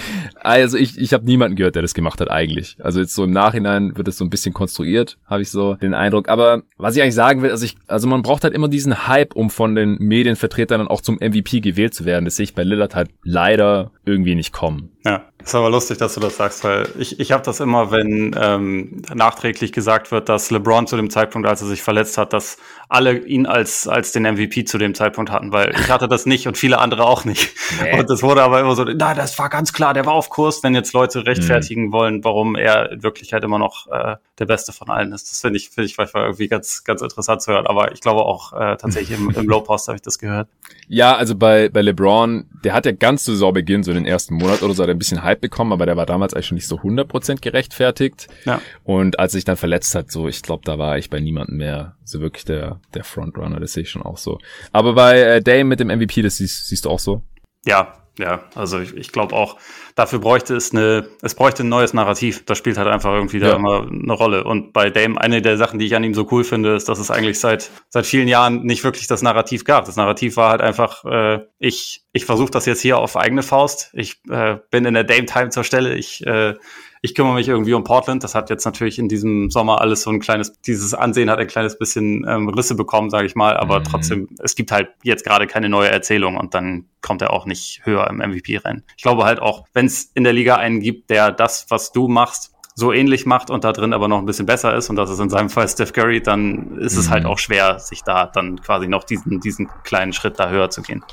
Also ich ich habe niemanden gehört, der das gemacht hat eigentlich. Also jetzt so im Nachhinein wird es so ein bisschen konstruiert, habe ich so den Eindruck. Aber was ich eigentlich sagen will, also ich, also man braucht halt immer diesen Hype, um von den Medienvertretern dann auch zum M V P gewählt zu werden. Das sehe ich bei Lillard halt leider irgendwie nicht kommen. Ja, ist aber lustig, dass du das sagst, weil ich ich habe das immer, wenn ähm, nachträglich gesagt wird, dass LeBron zu dem Zeitpunkt, als er sich verletzt hat, dass alle ihn als als den M V P zu dem Zeitpunkt hatten, weil ich hatte das nicht und viele andere auch nicht. Nee. Und das wurde aber immer so, na, das war ganz klar, der war auf Kurs, wenn jetzt Leute rechtfertigen mhm. wollen, warum er in Wirklichkeit immer noch äh, der Beste von allen ist. Das finde ich, finde ich manchmal irgendwie ganz ganz interessant zu hören, aber ich glaube auch äh, tatsächlich im, im Low Post habe ich das gehört. Ja, also bei bei LeBron, der hat ja ganz zu Saisonbeginn, so den ersten Monat oder so, hat er ein bisschen Hype bekommen, aber der war damals eigentlich schon nicht so hundert Prozent gerechtfertigt. Ja. Und als er sich dann verletzt hat, so, ich glaube, da war ich bei niemandem mehr so wirklich der der Frontrunner, das sehe ich schon auch so. Aber bei äh, Dame mit dem M V P, das siehst, siehst du auch so? Ja, ja, also ich, ich glaube auch, dafür bräuchte es eine, es bräuchte ein neues Narrativ. Das spielt halt einfach irgendwie ja. da immer eine Rolle. Und bei Dame, eine der Sachen, die ich an ihm so cool finde, ist, dass es eigentlich seit seit vielen Jahren nicht wirklich das Narrativ gab. Das Narrativ war halt einfach, äh, ich ich versuche das jetzt hier auf eigene Faust. Ich äh, bin in der Dame-Time zur Stelle. Ich äh, Ich kümmere mich irgendwie um Portland. Das hat jetzt natürlich in diesem Sommer alles so ein kleines, dieses Ansehen hat ein kleines bisschen ähm, Risse bekommen, sage ich mal. Aber mhm. trotzdem, es gibt halt jetzt gerade keine neue Erzählung und dann kommt er auch nicht höher im M V P-Rennen. Ich glaube halt auch, wenn es in der Liga einen gibt, der das, was du machst, so ähnlich macht und da drin aber noch ein bisschen besser ist, und das ist in seinem Fall Steph Curry, dann ist mhm. es halt auch schwer, sich da dann quasi noch diesen, diesen kleinen Schritt da höher zu gehen.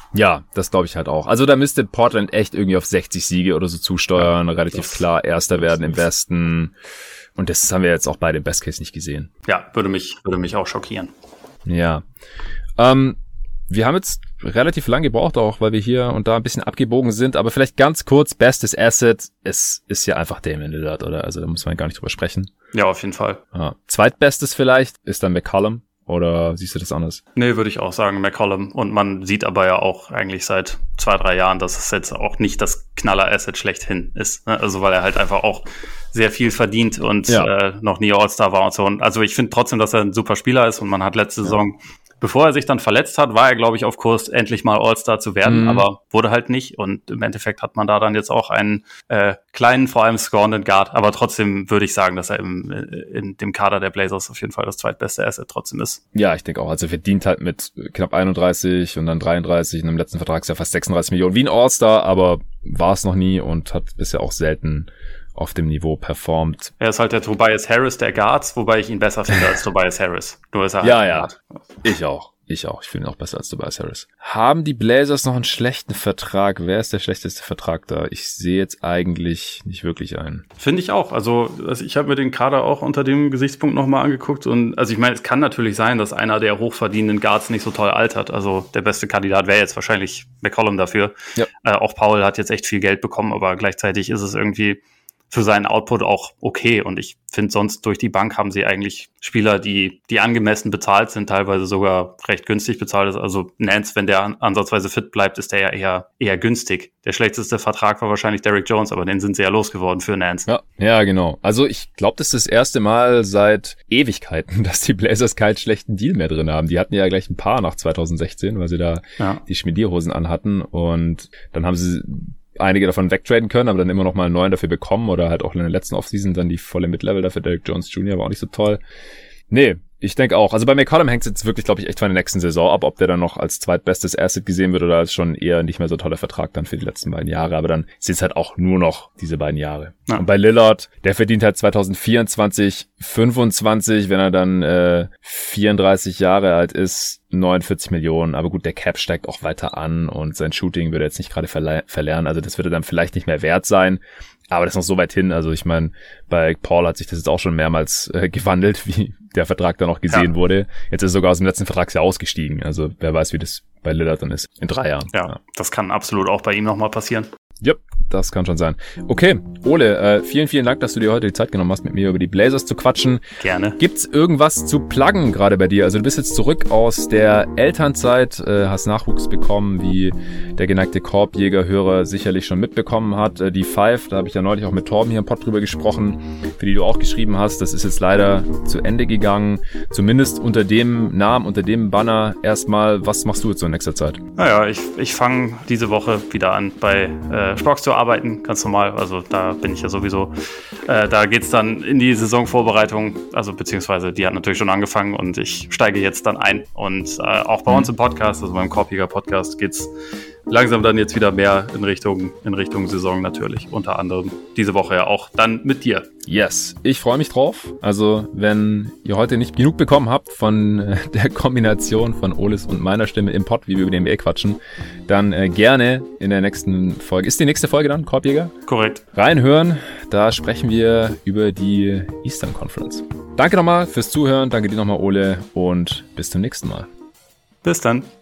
Ja, das glaube ich halt auch. Also da müsste Portland echt irgendwie auf sechzig Siege oder so zusteuern, ja, relativ klar Erster werden im Westen. Und das haben wir jetzt auch bei dem Best Case nicht gesehen. Ja, würde mich, würde mich auch schockieren. Ja. Ähm, wir haben jetzt relativ lang gebraucht auch, weil wir hier und da ein bisschen abgebogen sind, aber vielleicht ganz kurz, bestes Asset, es ist ja einfach Damian Lillard, oder? Also da muss man gar nicht drüber sprechen. Ja, auf jeden Fall. Ja. Zweitbestes vielleicht ist dann McCollum, oder siehst du das anders? Nee, würde ich auch sagen, McCollum. Und man sieht aber ja auch eigentlich seit zwei, drei Jahren, dass es jetzt auch nicht das Knaller-Asset schlechthin ist. Ne? Also weil er halt einfach auch sehr viel verdient und ja. äh, noch nie All-Star war und so. Und also ich finde trotzdem, dass er ein super Spieler ist und man hat letzte ja. Saison, bevor er sich dann verletzt hat, war er, glaube ich, auf Kurs, endlich mal All-Star zu werden, mhm. aber wurde halt nicht. Und im Endeffekt hat man da dann jetzt auch einen äh, kleinen, vor allem scorenden Guard. Aber trotzdem würde ich sagen, dass er im, in dem Kader der Blazers auf jeden Fall das zweitbeste Asset trotzdem ist. Ja, ich denke auch. Also er verdient halt mit knapp einunddreißig und dann dreiunddreißig und im letzten Vertragsjahr fast sechsunddreißig Millionen wie ein All-Star, aber war es noch nie und hat bisher auch selten auf dem Niveau performt. Er ist halt der Tobias Harris der Guards, wobei ich ihn besser finde als Tobias Harris. Nur ist er halt ja, ja. Guard. Ich auch. Ich auch. Ich finde ihn auch besser als Tobias Harris. Haben die Blazers noch einen schlechten Vertrag? Wer ist der schlechteste Vertrag da? Ich sehe jetzt eigentlich nicht wirklich einen. Finde ich auch. Also, also ich habe mir den Kader auch unter dem Gesichtspunkt nochmal angeguckt. Und also ich meine, es kann natürlich sein, dass einer der hochverdienenden Guards nicht so toll altert. Also der beste Kandidat wäre jetzt wahrscheinlich McCollum dafür. Ja. Äh, auch Paul hat jetzt echt viel Geld bekommen, aber gleichzeitig ist es irgendwie für seinen Output auch okay. Und ich finde, sonst durch die Bank haben sie eigentlich Spieler, die die angemessen bezahlt sind, teilweise sogar recht günstig bezahlt ist. Also Nance, wenn der ansatzweise fit bleibt, ist der ja eher eher günstig. Der schlechteste Vertrag war wahrscheinlich Derrick Jones, aber den sind sie ja losgeworden für Nance. Ja, ja, genau. Also ich glaube, das ist das erste Mal seit Ewigkeiten, dass die Blazers keinen schlechten Deal mehr drin haben. Die hatten ja gleich ein paar nach zweitausendsechzehn, weil sie da ja. die Schmiedierhosen anhatten. Und dann haben sie einige davon wegtraden können, aber dann immer noch mal einen neuen dafür bekommen oder halt auch in der letzten Offseason dann die volle Mid-Level dafür. Derrick Jones Junior war auch nicht so toll. Nee, ich denke auch. Also bei McCollum hängt es jetzt wirklich, glaube ich, echt von der nächsten Saison ab, ob der dann noch als zweitbestes Asset gesehen wird oder als schon eher nicht mehr so toller Vertrag dann für die letzten beiden Jahre. Aber dann sind es halt auch nur noch diese beiden Jahre. Ja. Und bei Lillard, der verdient halt zwanzig vierundzwanzig fünfundzwanzig, wenn er dann äh, vierunddreißig Jahre alt ist, neunundvierzig Millionen. Aber gut, der Cap steigt auch weiter an und sein Shooting würde jetzt nicht gerade verle- verlernen. Also das würde dann vielleicht nicht mehr wert sein. Aber das ist noch so weit hin. Also ich meine, bei Paul hat sich das jetzt auch schon mehrmals äh, gewandelt, wie der Vertrag dann noch gesehen ja. wurde. Jetzt ist er sogar aus dem letzten Vertragsjahr ausgestiegen. Also wer weiß, wie das bei Lillard dann ist. In drei Jahren. Ja, ja. Das kann absolut auch bei ihm nochmal passieren. Yep, das kann schon sein. Okay, Ole, äh, vielen, vielen Dank, dass du dir heute die Zeit genommen hast, mit mir über die Blazers zu quatschen. Gerne. Gibt's irgendwas zu pluggen gerade bei dir? Also du bist jetzt zurück aus der Elternzeit, äh, hast Nachwuchs bekommen, wie der geneigte Korbjäger-Hörer sicherlich schon mitbekommen hat. Äh, die Five, da habe ich ja neulich auch mit Torben hier im Pod drüber gesprochen, für die du auch geschrieben hast. Das ist jetzt leider zu Ende gegangen. Zumindest unter dem Namen, unter dem Banner erstmal. Was machst du jetzt so in nächster Zeit? Naja, ich, ich fange diese Woche wieder an bei äh, Sports zu arbeiten, ganz normal. Also da bin ich ja sowieso. Äh, da geht's dann in die Saisonvorbereitung, also beziehungsweise die hat natürlich schon angefangen und ich steige jetzt dann ein. Und äh, auch bei mhm. uns im Podcast, also beim Korbjäger-Podcast, geht's langsam dann jetzt wieder mehr in Richtung, in Richtung Saison natürlich. Unter anderem diese Woche ja auch dann mit dir. Yes, ich freue mich drauf. Also wenn ihr heute nicht genug bekommen habt von äh, der Kombination von Oles und meiner Stimme im Pod, wie wir über den N B A quatschen, dann äh, gerne in der nächsten Folge. Ist die nächste Folge dann, Korbjäger? Korrekt. Reinhören, da sprechen wir über die Eastern Conference. Danke nochmal fürs Zuhören, danke dir nochmal, Ole, und bis zum nächsten Mal. Bis dann.